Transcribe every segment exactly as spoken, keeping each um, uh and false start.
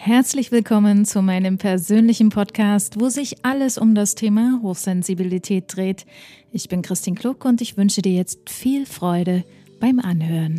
Herzlich willkommen zu meinem persönlichen Podcast, wo sich alles um das Thema Hochsensibilität dreht. Ich bin Christine Kluck und ich wünsche dir jetzt viel Freude beim Anhören.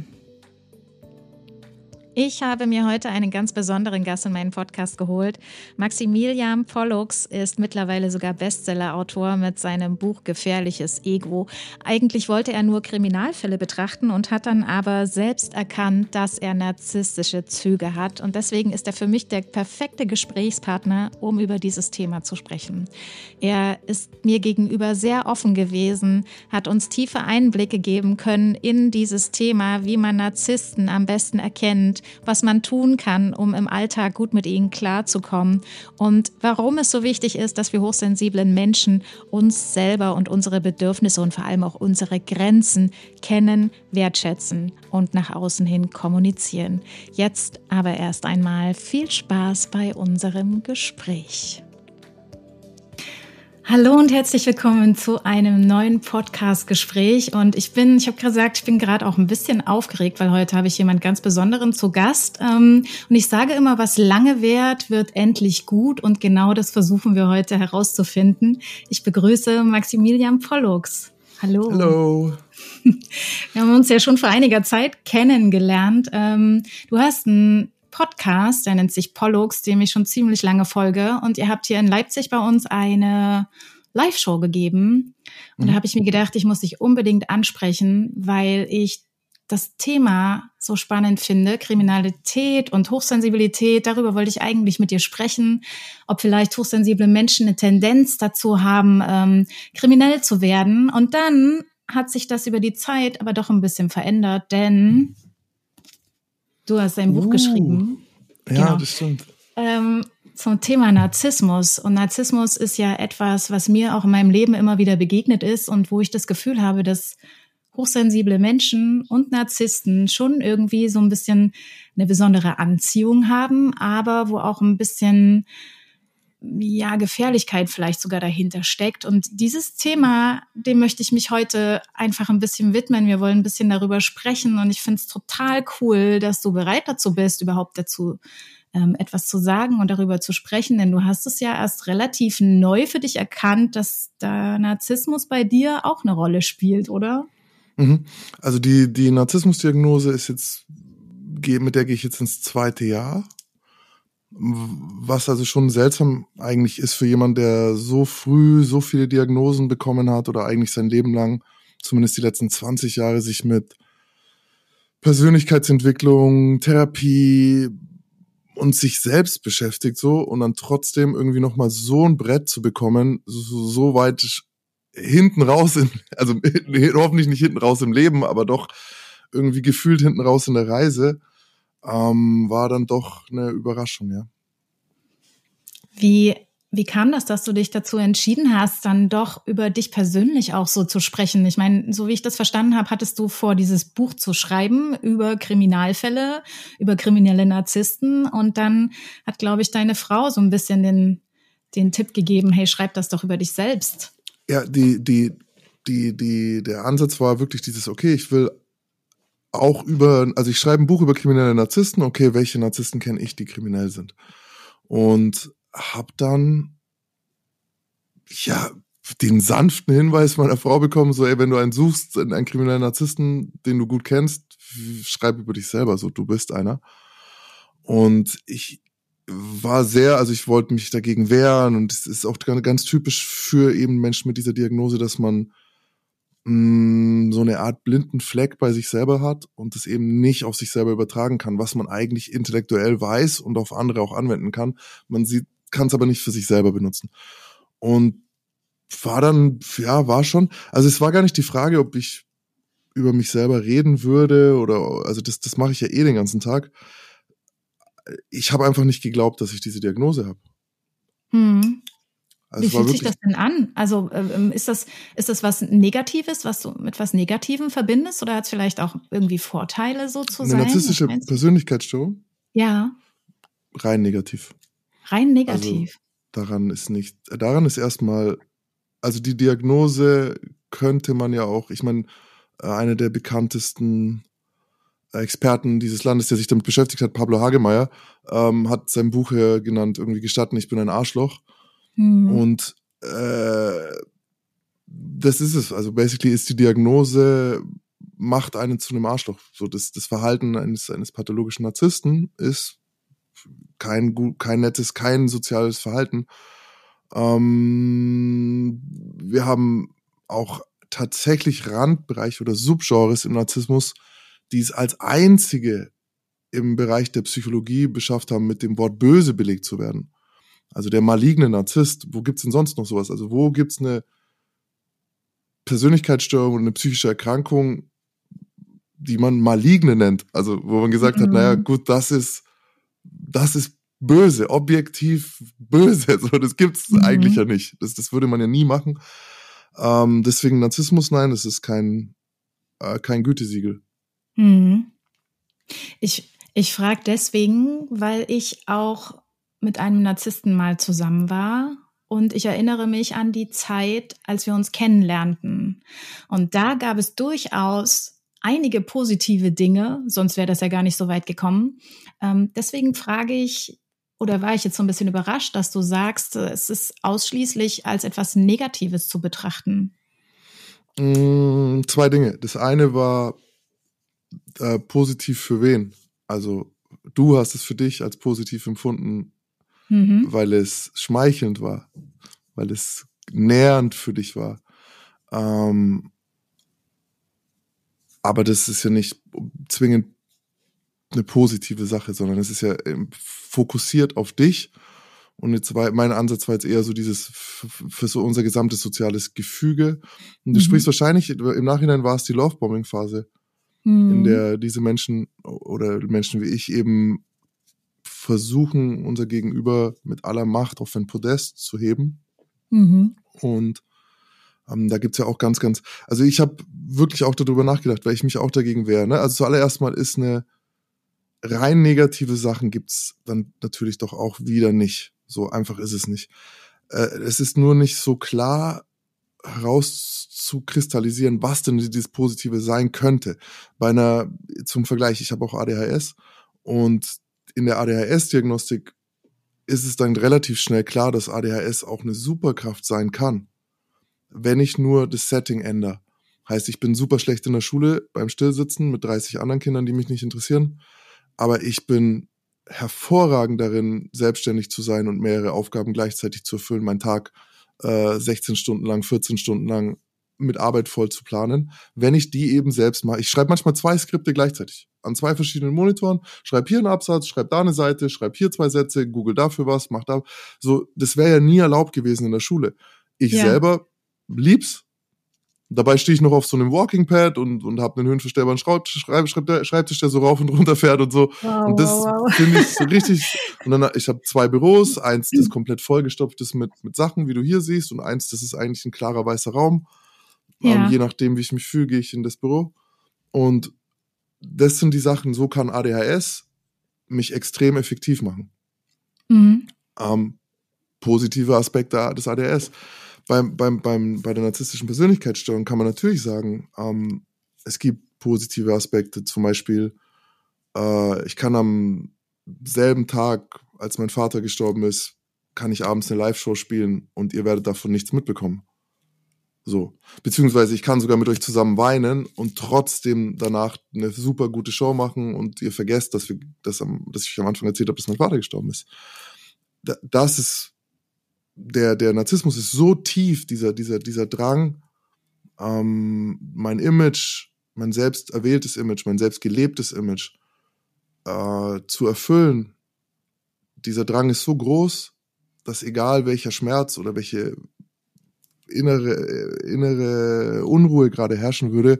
Ich habe mir heute einen ganz besonderen Gast in meinen Podcast geholt. Maximilian Pollux ist mittlerweile sogar Bestseller-Autor mit seinem Buch Gefährliches Ego. Eigentlich wollte er nur Kriminalfälle betrachten und hat dann aber selbst erkannt, dass er narzisstische Züge hat. Und deswegen ist er für mich der perfekte Gesprächspartner, um über dieses Thema zu sprechen. Er ist mir gegenüber sehr offen gewesen, hat uns tiefe Einblicke geben können in dieses Thema, wie man Narzissten am besten erkennt, was man tun kann, um im Alltag gut mit ihnen klarzukommen und warum es so wichtig ist, dass wir hochsensiblen Menschen uns selber und unsere Bedürfnisse und vor allem auch unsere Grenzen kennen, wertschätzen und nach außen hin kommunizieren. Jetzt aber erst einmal viel Spaß bei unserem Gespräch. Hallo und herzlich willkommen zu einem neuen Podcast-Gespräch. Und ich bin, ich habe gesagt, ich bin gerade auch ein bisschen aufgeregt, weil heute habe ich jemand ganz Besonderen zu Gast. Und ich sage immer, was lange währt, wird endlich gut. Und genau das versuchen wir heute herauszufinden. Ich begrüße Maximilian Pollux. Hallo. Hallo. Wir haben uns ja schon vor einiger Zeit kennengelernt. Du hast ein Podcast, der nennt sich Pollux, dem ich schon ziemlich lange folge. Und ihr habt hier in Leipzig bei uns eine Live-Show gegeben. Und mhm. da habe ich mir gedacht, ich muss dich unbedingt ansprechen, weil ich das Thema so spannend finde. Kriminalität und Hochsensibilität, darüber wollte ich eigentlich mit dir sprechen. Ob vielleicht hochsensible Menschen eine Tendenz dazu haben, ähm, kriminell zu werden. Und dann hat sich das über die Zeit aber doch ein bisschen verändert, denn du hast ein Buch uh, geschrieben. Ja, genau. Das stimmt. Ähm, zum Thema Narzissmus. Und Narzissmus ist ja etwas, was mir auch in meinem Leben immer wieder begegnet ist und wo ich das Gefühl habe, dass hochsensible Menschen und Narzissten schon irgendwie so ein bisschen eine besondere Anziehung haben, aber wo auch ein bisschen ja, Gefährlichkeit vielleicht sogar dahinter steckt. Und dieses Thema, dem möchte ich mich heute einfach ein bisschen widmen. Wir wollen ein bisschen darüber sprechen und ich finde es total cool, dass du bereit dazu bist, überhaupt dazu ähm, etwas zu sagen und darüber zu sprechen, denn du hast es ja erst relativ neu für dich erkannt, dass der Narzissmus bei dir auch eine Rolle spielt, oder? Mhm. Also die, die Narzissmusdiagnose ist jetzt, mit der gehe ich jetzt ins zweite Jahr. Was also schon seltsam eigentlich ist für jemanden, der so früh so viele Diagnosen bekommen hat oder eigentlich sein Leben lang, zumindest die letzten zwanzig Jahre, sich mit Persönlichkeitsentwicklung, Therapie und sich selbst beschäftigt so und dann trotzdem irgendwie nochmal so ein Brett zu bekommen, so, so weit hinten raus, in, also hoffentlich nicht hinten raus im Leben, aber doch irgendwie gefühlt hinten raus in der Reise, Ähm, war dann doch eine Überraschung, ja. Wie, wie kam das, dass du dich dazu entschieden hast, dann doch über dich persönlich auch so zu sprechen? Ich meine, so wie ich das verstanden habe, hattest du vor, dieses Buch zu schreiben über Kriminalfälle, über kriminelle Narzissten und dann hat, glaube ich, deine Frau so ein bisschen den, den Tipp gegeben, hey, schreib das doch über dich selbst. Ja, die, die, die, die, der Ansatz war wirklich dieses, okay, ich will auch über, also ich schreibe ein Buch über kriminelle Narzissten, okay, welche Narzissten kenne ich, die kriminell sind? Und hab dann, ja, den sanften Hinweis meiner Frau bekommen, so, ey, wenn du einen suchst, einen kriminellen Narzissten, den du gut kennst, schreib über dich selber, so, du bist einer. Und ich war sehr, also ich wollte mich dagegen wehren und es ist auch ganz typisch für eben Menschen mit dieser Diagnose, dass man so eine Art blinden Fleck bei sich selber hat und es eben nicht auf sich selber übertragen kann, was man eigentlich intellektuell weiß und auf andere auch anwenden kann. Man sieht, kann es aber nicht für sich selber benutzen. Und war dann, ja, war schon, also es war gar nicht die Frage, ob ich über mich selber reden würde oder, also das, das mache ich ja eh den ganzen Tag. Ich habe einfach nicht geglaubt, dass ich diese Diagnose habe. Hm. Also Wie fühlt sich das denn an? Also ähm, ist das ist das was Negatives, was du mit was Negativem verbindest oder hat es vielleicht auch irgendwie Vorteile, so zu eine sein? Eine narzisstische Persönlichkeitsstörung? Ja. Rein negativ. Rein negativ. Also daran ist nicht, daran ist erstmal, also die Diagnose könnte man ja auch, ich meine, eine der bekanntesten Experten dieses Landes, der sich damit beschäftigt hat, Pablo Hagemeyer, ähm, hat sein Buch ja genannt, irgendwie Gestatten, ich bin ein Arschloch. Mhm. Und äh, das ist es. Also basically ist die Diagnose, macht einen zu einem Arschloch. So das, das Verhalten eines, eines pathologischen Narzissten ist kein, kein nettes, kein soziales Verhalten. Ähm, wir haben auch tatsächlich Randbereiche oder Subgenres im Narzissmus, die es als einzige im Bereich der Psychologie beschafft haben, mit dem Wort böse belegt zu werden. Also der maligne Narzisst, wo gibt's denn sonst noch sowas? Also wo gibt's eine Persönlichkeitsstörung und eine psychische Erkrankung, die man maligne nennt? Also wo man gesagt mhm. hat, naja gut, das ist, das ist böse, objektiv böse. So, das gibt's mhm. eigentlich ja nicht. Das, das würde man ja nie machen. Ähm, deswegen Narzissmus, nein, das ist kein, äh, kein Gütesiegel. Mhm. Ich, ich frage deswegen, weil ich auch mit einem Narzissten mal zusammen war und ich erinnere mich an die Zeit, als wir uns kennenlernten. Und da gab es durchaus einige positive Dinge, sonst wäre das ja gar nicht so weit gekommen. Ähm, deswegen frage ich, oder war ich jetzt so ein bisschen überrascht, dass du sagst, es ist ausschließlich als etwas Negatives zu betrachten? Mm, zwei Dinge. Das eine war äh, positiv für wen? Also du hast es für dich als positiv empfunden, mhm. weil es schmeichelnd war, weil es nährend für dich war. Ähm, aber das ist ja nicht zwingend eine positive Sache, sondern es ist ja fokussiert auf dich. Und jetzt war mein Ansatz war jetzt eher so dieses für so unser gesamtes soziales Gefüge. Und du mhm. sprichst wahrscheinlich, im Nachhinein war es die Lovebombing-Phase, mhm. in der diese Menschen oder Menschen wie ich eben versuchen, unser Gegenüber mit aller Macht auf ein Podest zu heben. Mhm. Und ähm, da gibt's ja auch ganz, ganz, also ich habe wirklich auch darüber nachgedacht, weil ich mich auch dagegen wehre. Ne? Also zuallererst mal ist eine rein negative Sachen gibt's dann natürlich doch auch wieder nicht. So einfach ist es nicht. Äh, es ist nur nicht so klar herauszukristallisieren, was denn dieses Positive sein könnte. Bei einer, zum Vergleich, ich habe auch A D H S und in der A D H S-Diagnostik ist es dann relativ schnell klar, dass A D H S auch eine Superkraft sein kann, wenn ich nur das Setting ändere. Heißt, ich bin super schlecht in der Schule beim Stillsitzen mit dreißig anderen Kindern, die mich nicht interessieren, aber ich bin hervorragend darin, selbstständig zu sein und mehrere Aufgaben gleichzeitig zu erfüllen, meinen Tag äh, sechzehn Stunden lang, vierzehn Stunden lang mit Arbeit voll zu planen, wenn ich die eben selbst mache. Ich schreibe manchmal zwei Skripte gleichzeitig an zwei verschiedenen Monitoren, schreibe hier einen Absatz, schreibe da eine Seite, schreibe hier zwei Sätze, google dafür was, mach da. So, das wäre ja nie erlaubt gewesen in der Schule. Ich ja. selber lieb's. Dabei stehe ich noch auf so einem Walking Pad und, und habe einen höhenverstellbaren Schreibtisch, Schreibtisch, der so rauf und runter fährt und so. Wow, und das wow, wow. finde ich so richtig. Und dann, ich habe zwei Büros, eins, das komplett vollgestopft ist mit, mit Sachen, wie du hier siehst, und eins, das ist eigentlich ein klarer weißer Raum. Ja. Ähm, je nachdem, wie ich mich fühle, gehe ich in das Büro. Und das sind die Sachen, so kann A D H S mich extrem effektiv machen. Mhm. Ähm, positive Aspekte des A D H S. Beim, beim, beim, bei der narzisstischen Persönlichkeitsstörung kann man natürlich sagen, ähm, es gibt positive Aspekte. Zum Beispiel, äh, ich kann am selben Tag, als mein Vater gestorben ist, kann ich abends eine Live-Show spielen und ihr werdet davon nichts mitbekommen. So. Beziehungsweise ich kann sogar mit euch zusammen weinen und trotzdem danach eine super gute Show machen und ihr vergesst, dass wir, dass, dass ich am Anfang erzählt habe, dass mein Vater gestorben ist. Da, das ist Der, der Narzissmus ist so tief, dieser, dieser, dieser Drang, ähm, mein Image, mein selbst erwähltes Image, mein selbst gelebtes Image äh, zu erfüllen. Dieser Drang ist so groß, dass egal welcher Schmerz oder welche innere, innere Unruhe gerade herrschen würde,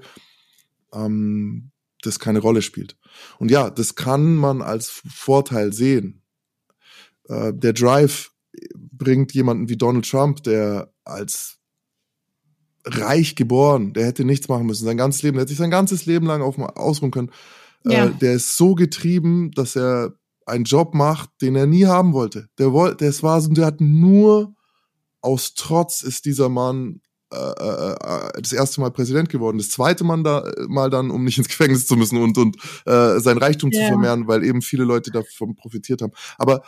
ähm, das keine Rolle spielt. Und ja, das kann man als Vorteil sehen. Äh, der Drive bringt jemanden wie Donald Trump, der als reich geboren, der hätte nichts machen müssen, sein ganzes Leben, der hätte sich sein ganzes Leben lang auf, ausruhen können. Ja. Äh, der ist so getrieben, dass er einen Job macht, den er nie haben wollte. Der wollte, das war so, der hat nur aus Trotz ist dieser Mann äh, äh, das erste Mal Präsident geworden, das zweite Mal, da, mal dann, um nicht ins Gefängnis zu müssen und, und äh, sein Reichtum yeah. zu vermehren, weil eben viele Leute davon profitiert haben. Aber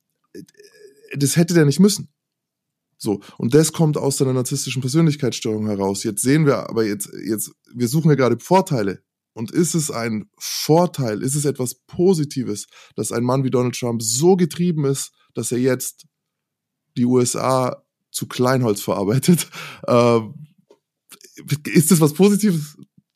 das hätte der nicht müssen. So, und das kommt aus seiner narzisstischen Persönlichkeitsstörung heraus. Jetzt sehen wir aber jetzt, jetzt, wir suchen ja gerade Vorteile. Und ist es ein Vorteil, ist es etwas Positives, dass ein Mann wie Donald Trump so getrieben ist, dass er jetzt die U S A zu Kleinholz verarbeitet? Äh, ist das was Positives?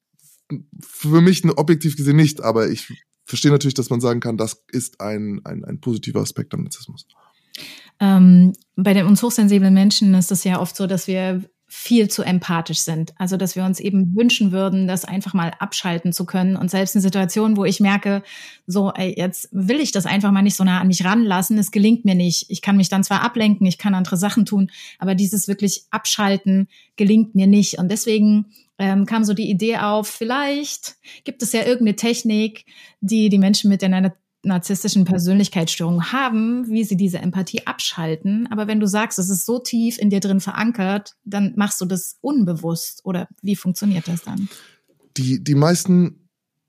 Für mich objektiv gesehen nicht, aber ich verstehe natürlich, dass man sagen kann, das ist ein, ein, ein positiver Aspekt am Narzissmus. Ähm, bei den uns hochsensiblen Menschen ist es ja oft so, dass wir viel zu empathisch sind. Also, dass wir uns eben wünschen würden, das einfach mal abschalten zu können. Und selbst in Situationen, wo ich merke, so, ey, jetzt will ich das einfach mal nicht so nah an mich ranlassen, es gelingt mir nicht. Ich kann mich dann zwar ablenken, ich kann andere Sachen tun, aber dieses wirklich Abschalten gelingt mir nicht. Und deswegen ähm, kam so die Idee auf, vielleicht gibt es ja irgendeine Technik, die die Menschen mit einer narzisstischen Persönlichkeitsstörungen haben, wie sie diese Empathie abschalten. Aber wenn du sagst, es ist so tief in dir drin verankert, dann machst du das unbewusst. Oder wie funktioniert das dann? Die, die meisten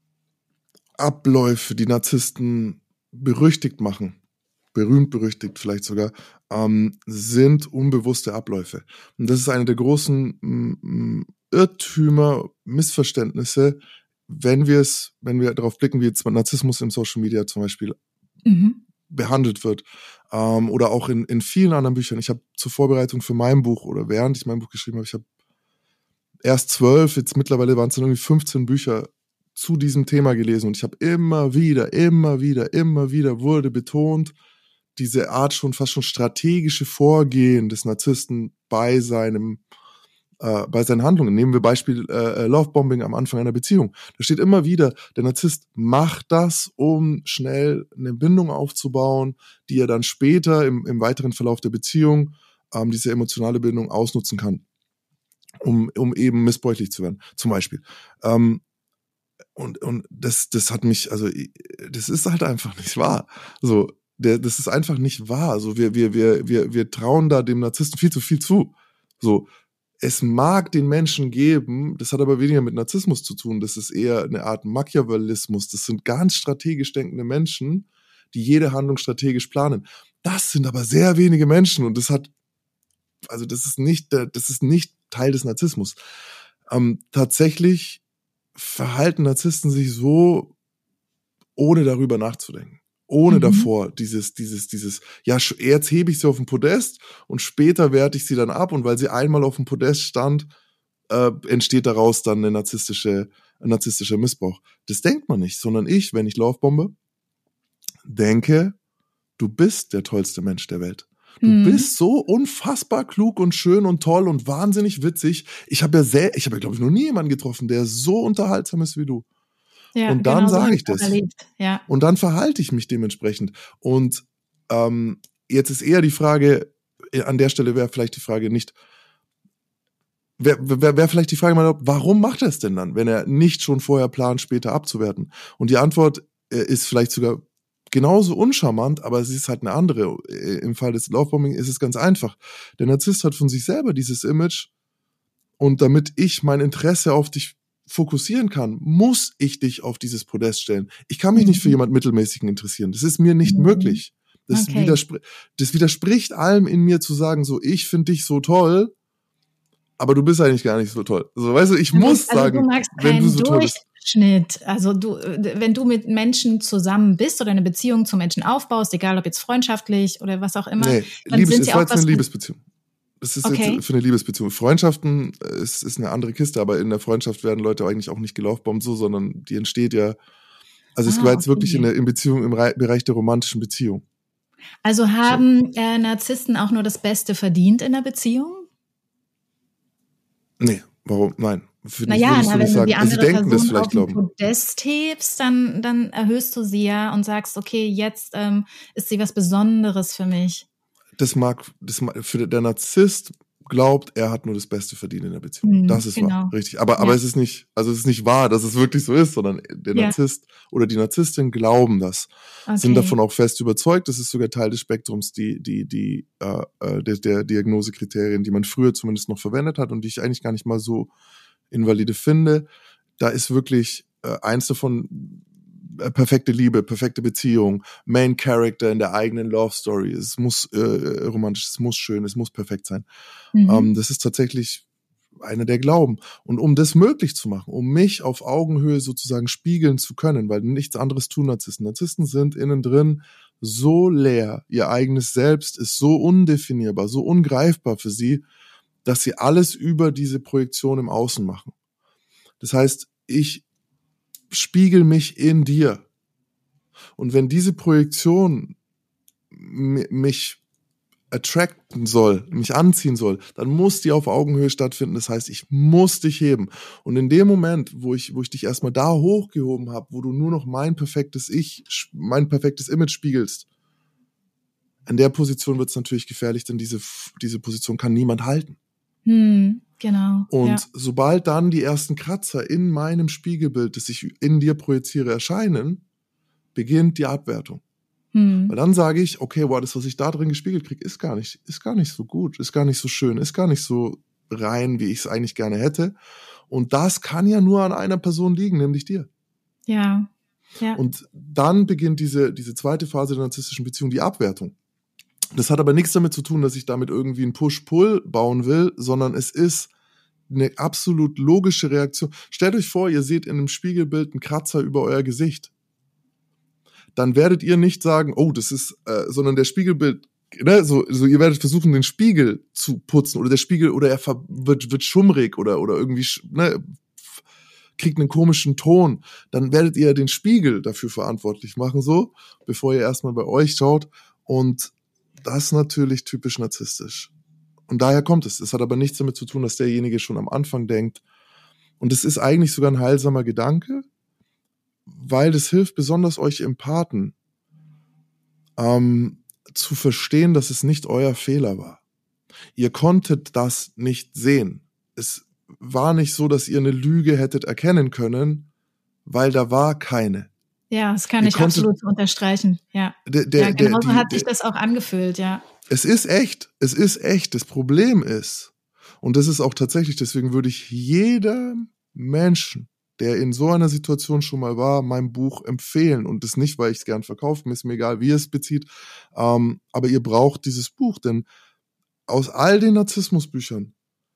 Abläufe, die Narzissten berüchtigt machen, berühmt berüchtigt vielleicht sogar, ähm, sind unbewusste Abläufe. Und das ist eine der großen m, Irrtümer, Missverständnisse, wenn wir es, wenn wir darauf blicken, wie jetzt Narzissmus im Social Media zum Beispiel mhm. behandelt wird, ähm, oder auch in, in vielen anderen Büchern. Ich habe zur Vorbereitung für mein Buch oder während ich mein Buch geschrieben habe, ich habe erst zwölf, jetzt mittlerweile waren es dann irgendwie fünfzehn Bücher zu diesem Thema gelesen und ich habe immer wieder, immer wieder, immer wieder wurde betont, diese Art schon fast schon strategische Vorgehen des Narzissten bei seinem Äh, bei seinen Handlungen. Nehmen wir Beispiel äh, Lovebombing am Anfang einer Beziehung. Da steht immer wieder, der Narzisst macht das, um schnell eine Bindung aufzubauen, die er dann später im, im weiteren Verlauf der Beziehung ähm, diese emotionale Bindung ausnutzen kann, um, um eben missbräuchlich zu werden, zum Beispiel. Ähm, und und das, das hat mich, also das ist halt einfach nicht wahr. So, der, das ist einfach nicht wahr. Also wir, wir, wir, wir, wir trauen da dem Narzissten viel zu viel zu. So, es mag den Menschen geben, das hat aber weniger mit Narzissmus zu tun, das ist eher eine Art Machiavellismus, das sind ganz strategisch denkende Menschen, die jede Handlung strategisch planen. Das sind aber sehr wenige Menschen und das hat, also das ist nicht, das ist nicht Teil des Narzissmus. Ähm, tatsächlich verhalten Narzissten sich so, ohne darüber nachzudenken. Ohne mhm. davor dieses, dieses, dieses, ja, jetzt hebe ich sie auf den Podest und später werte ich sie dann ab und weil sie einmal auf dem Podest stand, äh, entsteht daraus dann eine narzisstische, ein narzisstischer Missbrauch. Das denkt man nicht, sondern ich, wenn ich Lovebombe, denke, du bist der tollste Mensch der Welt. Du mhm. bist so unfassbar klug und schön und toll und wahnsinnig witzig. Ich habe ja sehr, ich habe ja, glaube ich, noch nie jemanden getroffen, der so unterhaltsam ist wie du. Ja, und dann genau sage so ich das. Ja. Und dann verhalte ich mich dementsprechend. Und ähm, jetzt ist eher die Frage, an der Stelle wäre vielleicht die Frage nicht, wäre wär, wär vielleicht die Frage mal, warum macht er es denn dann, wenn er nicht schon vorher plant, später abzuwerten? Und die Antwort äh, ist vielleicht sogar genauso uncharmant, aber es ist halt eine andere. Im Fall des Lovebombing ist es ganz einfach. Der Narzisst hat von sich selber dieses Image und damit ich mein Interesse auf dich fokussieren kann, muss ich dich auf dieses Podest stellen. Ich kann mich mhm. nicht für jemand Mittelmäßigen interessieren. Das ist mir nicht mhm. möglich. Das, okay. widerspr- das widerspricht allem in mir zu sagen, so, ich finde dich so toll, aber du bist eigentlich gar nicht so toll. So, weißt du, ich also, muss also sagen, du magst wenn du so toll bist. Schnitt. Also du, wenn du mit Menschen zusammen bist oder eine Beziehung zu Menschen aufbaust, egal ob jetzt freundschaftlich oder was auch immer, nee, dann Liebes, sind sie es war auch jetzt eine Liebesbeziehung. Das ist okay. jetzt für eine Liebesbeziehung. Freundschaften ist, ist eine andere Kiste, aber in der Freundschaft werden Leute eigentlich auch nicht gelaufbombt so, sondern die entsteht ja, also es ah, war jetzt okay. wirklich in der in Beziehung, im Bereich der romantischen Beziehung. Also haben so. äh, Narzissten auch nur das Beste verdient in der Beziehung? Nee, warum? Nein. Für naja, na, wenn du die andere also denken, Person das auf den Podest hebst, dann, dann erhöhst du sie ja und sagst, okay, jetzt ähm, ist sie was Besonderes für mich. Das mag, das mag, für der Narzisst glaubt, er hat nur das Beste verdient in der Beziehung. Mhm, Das ist genau. wahr, richtig. Aber, Ja. aber es ist nicht, also es ist nicht wahr, dass es wirklich so ist, sondern der Ja. Narzisst oder die Narzisstin glauben das, Okay. sind davon auch fest überzeugt. Das ist sogar Teil des Spektrums, die, die, die, äh, äh, der, der Diagnosekriterien, die man früher zumindest noch verwendet hat und die ich eigentlich gar nicht mal so invalide finde. Da ist wirklich äh, eins davon, äh, perfekte Liebe, perfekte Beziehung, Main Character in der eigenen Love Story. Es muss äh, romantisch, es muss schön, es muss perfekt sein. Mhm. Ähm, das ist tatsächlich einer der Glauben. Und um das möglich zu machen, um mich auf Augenhöhe sozusagen spiegeln zu können, weil nichts anderes tun Narzissten. Narzissten sind innen drin so leer, ihr eigenes Selbst ist so undefinierbar, so ungreifbar für sie, dass sie alles über diese Projektion im Außen machen. Das heißt, ich spiegel mich in dir. Und wenn diese Projektion m- mich attracten soll, mich anziehen soll, dann muss die auf Augenhöhe stattfinden. Das heißt, ich muss dich heben. Und in dem Moment, wo ich, wo ich dich erstmal da hochgehoben habe, wo du nur noch mein perfektes Ich, mein perfektes Image spiegelst, in der Position wird es natürlich gefährlich, denn diese, diese Position kann niemand halten. Hm, genau. Und ja. sobald dann die ersten Kratzer in meinem Spiegelbild, das ich in dir projiziere, erscheinen, beginnt die Abwertung. Hm. Weil dann sage ich, okay, wow, das, was ich da drin gespiegelt kriege, ist gar nicht, ist gar nicht so gut, ist gar nicht so schön, ist gar nicht so rein, wie ich es eigentlich gerne hätte. Und das kann ja nur an einer Person liegen, nämlich dir. Ja. ja. Und dann beginnt diese, diese zweite Phase der narzisstischen Beziehung, die Abwertung. Das hat aber nichts damit zu tun, dass ich damit irgendwie einen Push-Pull bauen will, sondern es ist eine absolut logische Reaktion. Stellt euch vor, ihr seht in einem Spiegelbild einen Kratzer über euer Gesicht. Dann werdet ihr nicht sagen, oh, das ist, äh, sondern der Spiegelbild, ne, so, so, ihr werdet versuchen, den Spiegel zu putzen oder der Spiegel, oder er ver- wird, wird schummrig oder, oder irgendwie, ne, kriegt einen komischen Ton. Dann werdet ihr den Spiegel dafür verantwortlich machen, so, bevor ihr erstmal bei euch schaut. Und das ist natürlich typisch narzisstisch. Und daher kommt es. Es hat aber nichts damit zu tun, dass derjenige schon am Anfang denkt. Und es ist eigentlich sogar ein heilsamer Gedanke, weil das hilft besonders euch Empathen, ähm, zu verstehen, dass es nicht euer Fehler war. Ihr konntet das nicht sehen. Es war nicht so, dass ihr eine Lüge hättet erkennen können, weil da war keine. Ja, das kann Ihr ich konntet, absolut unterstreichen. Ja, der, der, ja genauso der, die, hat sich der, das auch angefühlt, ja. Es ist echt, es ist echt. Das Problem ist, und das ist auch tatsächlich, deswegen würde ich jedem Menschen, der in so einer Situation schon mal war, mein Buch empfehlen. Und das nicht, weil ich es gern verkaufe, mir ist mir egal, wie ihr es bezieht. Ähm, aber ihr braucht dieses Buch, denn aus all den Narzissmusbüchern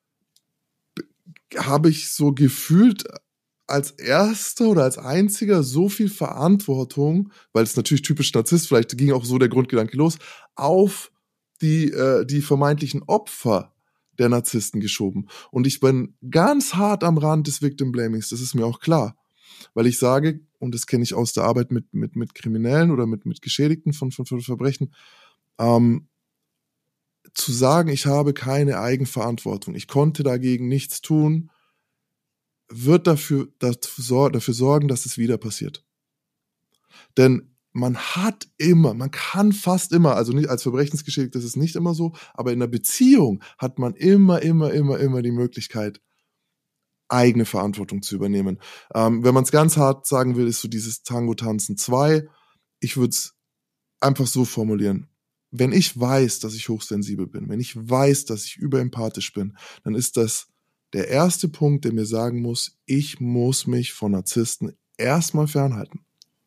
habe ich so gefühlt als erster oder als einziger so viel Verantwortung, weil es natürlich typisch Narzisst, vielleicht ging auch so der Grundgedanke los, auf die, äh, die vermeintlichen Opfer der Narzissten geschoben. Und ich bin ganz hart am Rand des Victim Blamings, das ist mir auch klar. Weil ich sage, und das kenne ich aus der Arbeit mit, mit, mit Kriminellen oder mit, mit Geschädigten von, von, von Verbrechen, ähm, zu sagen, ich habe keine Eigenverantwortung, ich konnte dagegen nichts tun, wird dafür, dafür, dafür sorgen, dass es wieder passiert. Denn man hat immer, man kann fast immer, also nicht als Verbrechensgeschädigter, das ist nicht immer so, aber in einer Beziehung hat man immer, immer, immer, immer die Möglichkeit, eigene Verantwortung zu übernehmen. Ähm, wenn man es ganz hart sagen will, ist so dieses Tango-Tanzen zwei. Ich würde es einfach so formulieren. Wenn ich weiß, dass ich hochsensibel bin, wenn ich weiß, dass ich überempathisch bin, dann ist das der erste Punkt, der mir sagen muss, ich muss mich von Narzissten erstmal fernhalten.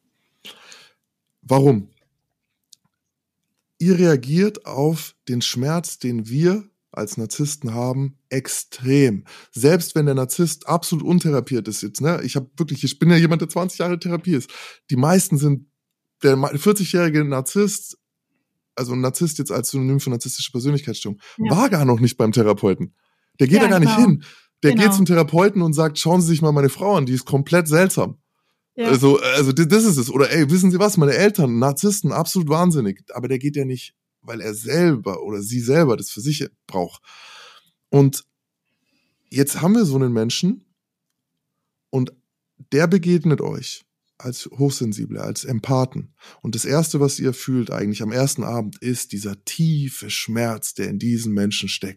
Warum? Ihr reagiert auf den Schmerz, den wir als Narzissten haben, extrem. Selbst wenn der Narzisst absolut untherapiert ist jetzt, ne? Ich habe wirklich, ich bin ja jemand, der zwanzig Jahre Therapie ist. Die meisten sind, der vierzigjährige Narzisst, also ein Narzisst jetzt als Synonym für narzisstische Persönlichkeitsstörung, ja. war gar noch nicht beim Therapeuten. Der geht ja, da gar genau. nicht hin. Der genau. geht zum Therapeuten und sagt, schauen Sie sich mal meine Frau an, die ist komplett seltsam. Ja. Also, also das ist es. Oder ey, wissen Sie was, meine Eltern, Narzissten, absolut wahnsinnig. Aber der geht ja nicht, weil er selber oder sie selber das für sich braucht. Und jetzt haben wir so einen Menschen und der begegnet euch als Hochsensible, als Empathen. Und das Erste, was ihr fühlt eigentlich am ersten Abend, ist dieser tiefe Schmerz, der in diesen Menschen steckt.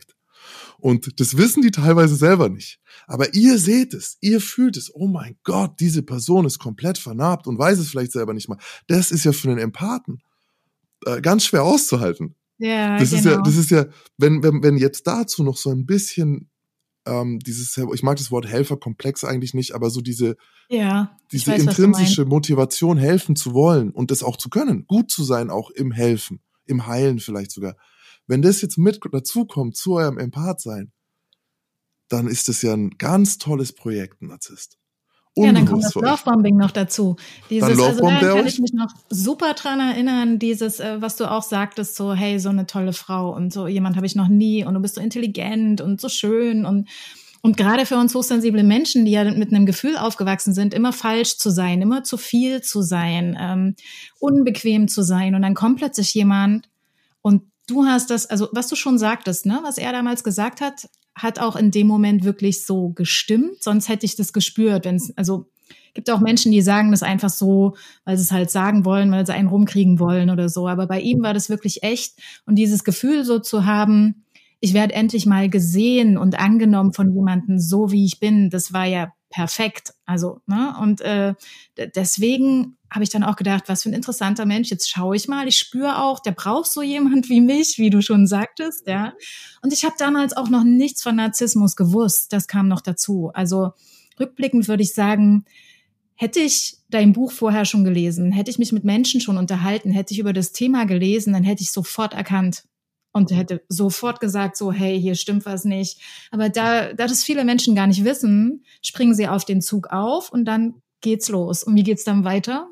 Und das wissen die teilweise selber nicht. Aber ihr seht es, ihr fühlt es. Oh mein Gott, diese Person ist komplett vernarbt und weiß es vielleicht selber nicht mal. Das ist ja für einen Empathen äh, ganz schwer auszuhalten. Ja, das genau. ist ja, das ist ja, wenn, wenn, wenn jetzt dazu noch so ein bisschen ähm, dieses, ich mag das Wort Helferkomplex eigentlich nicht, aber so diese, ja, diese weiß, intrinsische Motivation, helfen zu wollen und das auch zu können, gut zu sein, auch im Helfen, im Heilen vielleicht sogar. Wenn das jetzt mit dazukommt zu eurem Empath-Sein, dann ist das ja ein ganz tolles Projekt, ein Narzisst. Ja, dann kommt das Lovebombing noch dazu. Dieses, dann also daran kann euch? ich mich noch super dran erinnern, dieses, äh, was du auch sagtest, so, hey, so eine tolle Frau und so jemand habe ich noch nie und du bist so intelligent und so schön und und gerade für uns hochsensible Menschen, die ja mit einem Gefühl aufgewachsen sind, immer falsch zu sein, immer zu viel zu sein, ähm, unbequem zu sein und dann kommt plötzlich jemand und du hast das, also was du schon sagtest, ne, was er damals gesagt hat, hat auch in dem Moment wirklich so gestimmt, sonst hätte ich das gespürt, wenn es, also gibt auch Menschen, die sagen das einfach so, weil sie es halt sagen wollen, weil sie einen rumkriegen wollen oder so, aber bei ihm war das wirklich echt und dieses Gefühl so zu haben, ich werde endlich mal gesehen und angenommen von jemandem, so wie ich bin, das war ja perfekt, also, ne, und äh, deswegen habe ich dann auch gedacht, was für ein interessanter Mensch, jetzt schaue ich mal, ich spüre auch, der braucht so jemand wie mich, wie du schon sagtest, ja. Und ich habe damals auch noch nichts von Narzissmus gewusst, das kam noch dazu. Also rückblickend würde ich sagen, hätte ich dein Buch vorher schon gelesen, hätte ich mich mit Menschen schon unterhalten, hätte ich über das Thema gelesen, dann hätte ich sofort erkannt und hätte sofort gesagt, so, hey, hier stimmt was nicht. Aber da, da das viele Menschen gar nicht wissen, springen sie auf den Zug auf und dann geht's los. Und wie geht's dann weiter?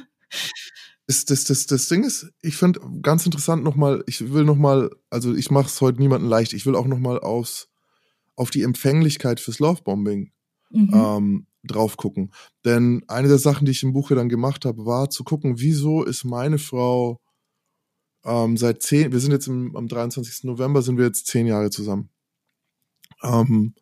Das, das, das, das Ding ist, ich finde ganz interessant nochmal, ich will nochmal, also ich mache es heute niemandem leicht, ich will auch nochmal aufs, auf die Empfänglichkeit fürs Lovebombing mhm. ähm, drauf gucken. Denn eine der Sachen, die ich im Buch ja dann gemacht habe, war zu gucken, wieso ist meine Frau ähm, seit zehn, wir sind jetzt im, am dreiundzwanzigsten November, sind wir jetzt zehn Jahre zusammen. Ähm,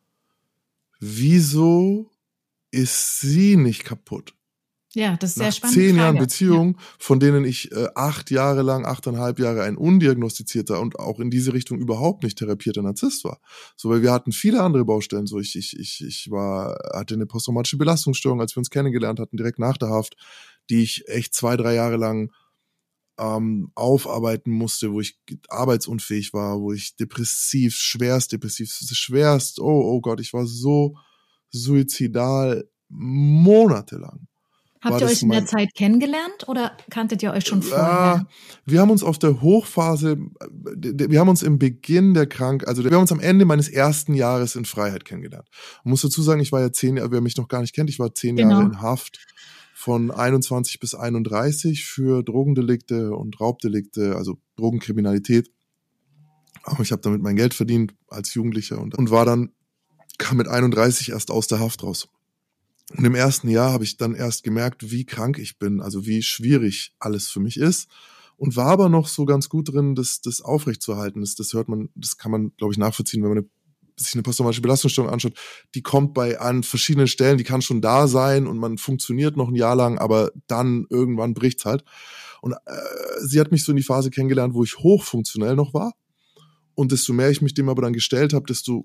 wieso ist sie nicht kaputt? Ja, das ist Nach sehr spannend. Zehn Frage. Jahren Beziehung, ja. von denen ich äh, acht Jahre lang, achteinhalb Jahre ein undiagnostizierter und auch in diese Richtung überhaupt nicht therapierter Narzisst war. So, weil wir hatten viele andere Baustellen. So, ich, ich, ich, ich war, hatte eine posttraumatische Belastungsstörung, als wir uns kennengelernt hatten, direkt nach der Haft, die ich echt zwei, drei Jahre lang ähm, aufarbeiten musste, wo ich arbeitsunfähig war, wo ich depressiv, schwerst depressiv, schwerst, oh, oh Gott, ich war so suizidal monatelang. Habt ihr euch in der Zeit kennengelernt oder kanntet ihr euch schon vorher? Ja, wir haben uns auf der Hochphase, wir haben uns im Beginn der Krank, also wir haben uns am Ende meines ersten Jahres in Freiheit kennengelernt. Ich muss dazu sagen, ich war ja zehn Jahre, wer mich noch gar nicht kennt, ich war zehn genau. Jahre in Haft von einundzwanzig bis einunddreißig für Drogendelikte und Raubdelikte, also Drogenkriminalität. Aber ich habe damit mein Geld verdient als Jugendlicher und, und war dann, kam mit einunddreißig erst aus der Haft raus. Und im ersten Jahr habe ich dann erst gemerkt, wie krank ich bin, also wie schwierig alles für mich ist und war aber noch so ganz gut drin, das, das aufrechtzuerhalten. Das, das hört man, das kann man, glaube ich, nachvollziehen, wenn man eine, sich eine posttraumatische Belastungsstörung anschaut. Die kommt bei an verschiedenen Stellen, die kann schon da sein und man funktioniert noch ein Jahr lang, aber dann irgendwann bricht's halt. Und äh, sie hat mich so in die Phase kennengelernt, wo ich hochfunktionell noch war. Und desto mehr ich mich dem aber dann gestellt habe, desto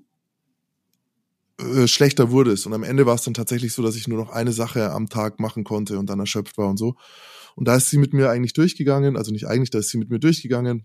schlechter wurde es. Und am Ende war es dann tatsächlich so, dass ich nur noch eine Sache am Tag machen konnte und dann erschöpft war und so. Und da ist sie mit mir eigentlich durchgegangen, also nicht eigentlich, da ist sie mit mir durchgegangen.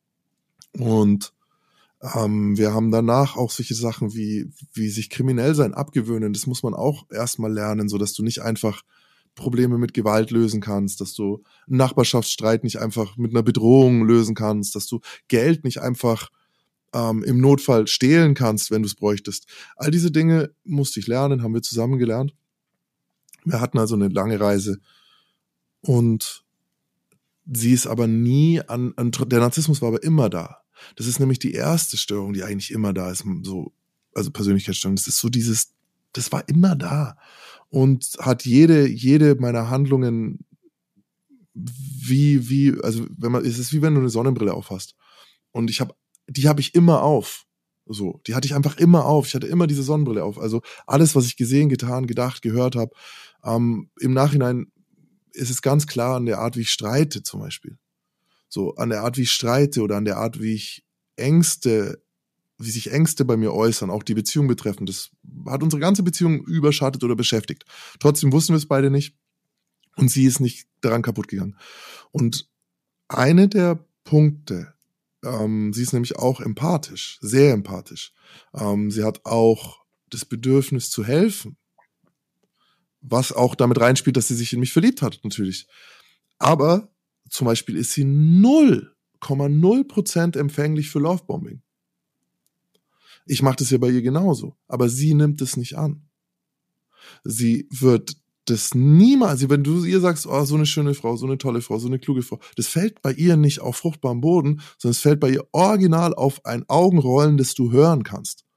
Und ähm, wir haben danach auch solche Sachen wie wie sich kriminell sein abgewöhnen. Das muss man auch erstmal lernen, so dass du nicht einfach Probleme mit Gewalt lösen kannst, dass du einen Nachbarschaftsstreit nicht einfach mit einer Bedrohung lösen kannst, dass du Geld nicht einfach im Notfall stehlen kannst, wenn du es bräuchtest. All diese Dinge musste ich lernen, haben wir zusammen gelernt. Wir hatten also eine lange Reise und sie ist aber nie an, an der Narzissmus war aber immer da. Das ist nämlich die erste Störung, die eigentlich immer da ist, so, also Persönlichkeitsstörung. Das ist so dieses, das war immer da und hat jede, jede meiner Handlungen wie, wie, also wenn man, es ist wie wenn du eine Sonnenbrille aufhast. Und ich habe die habe ich immer auf. So, die hatte ich einfach immer auf. Ich hatte immer diese Sonnenbrille auf. Also alles, was ich gesehen, getan, gedacht, gehört habe. Ähm, im Nachhinein ist es ganz klar an der Art, wie ich streite zum Beispiel. So, an der Art, wie ich streite oder an der Art, wie ich Ängste wie sich Ängste bei mir äußern, auch die Beziehung betreffend. Das hat unsere ganze Beziehung überschattet oder beschäftigt. Trotzdem wussten wir es beide nicht und sie ist nicht daran kaputt gegangen. Und eine der Punkte, ähm, sie ist nämlich auch empathisch, sehr empathisch. Ähm, sie hat auch das Bedürfnis zu helfen, was auch damit reinspielt, dass sie sich in mich verliebt hat, natürlich. Aber zum Beispiel ist sie null Komma null Prozent empfänglich für Lovebombing. Ich mache das ja bei ihr genauso, aber sie nimmt es nicht an. Sie wird das niemals, wenn du ihr sagst, oh, so eine schöne Frau, so eine tolle Frau, so eine kluge Frau, das fällt bei ihr nicht auf fruchtbarem Boden, sondern es fällt bei ihr original auf ein Augenrollen, das du hören kannst.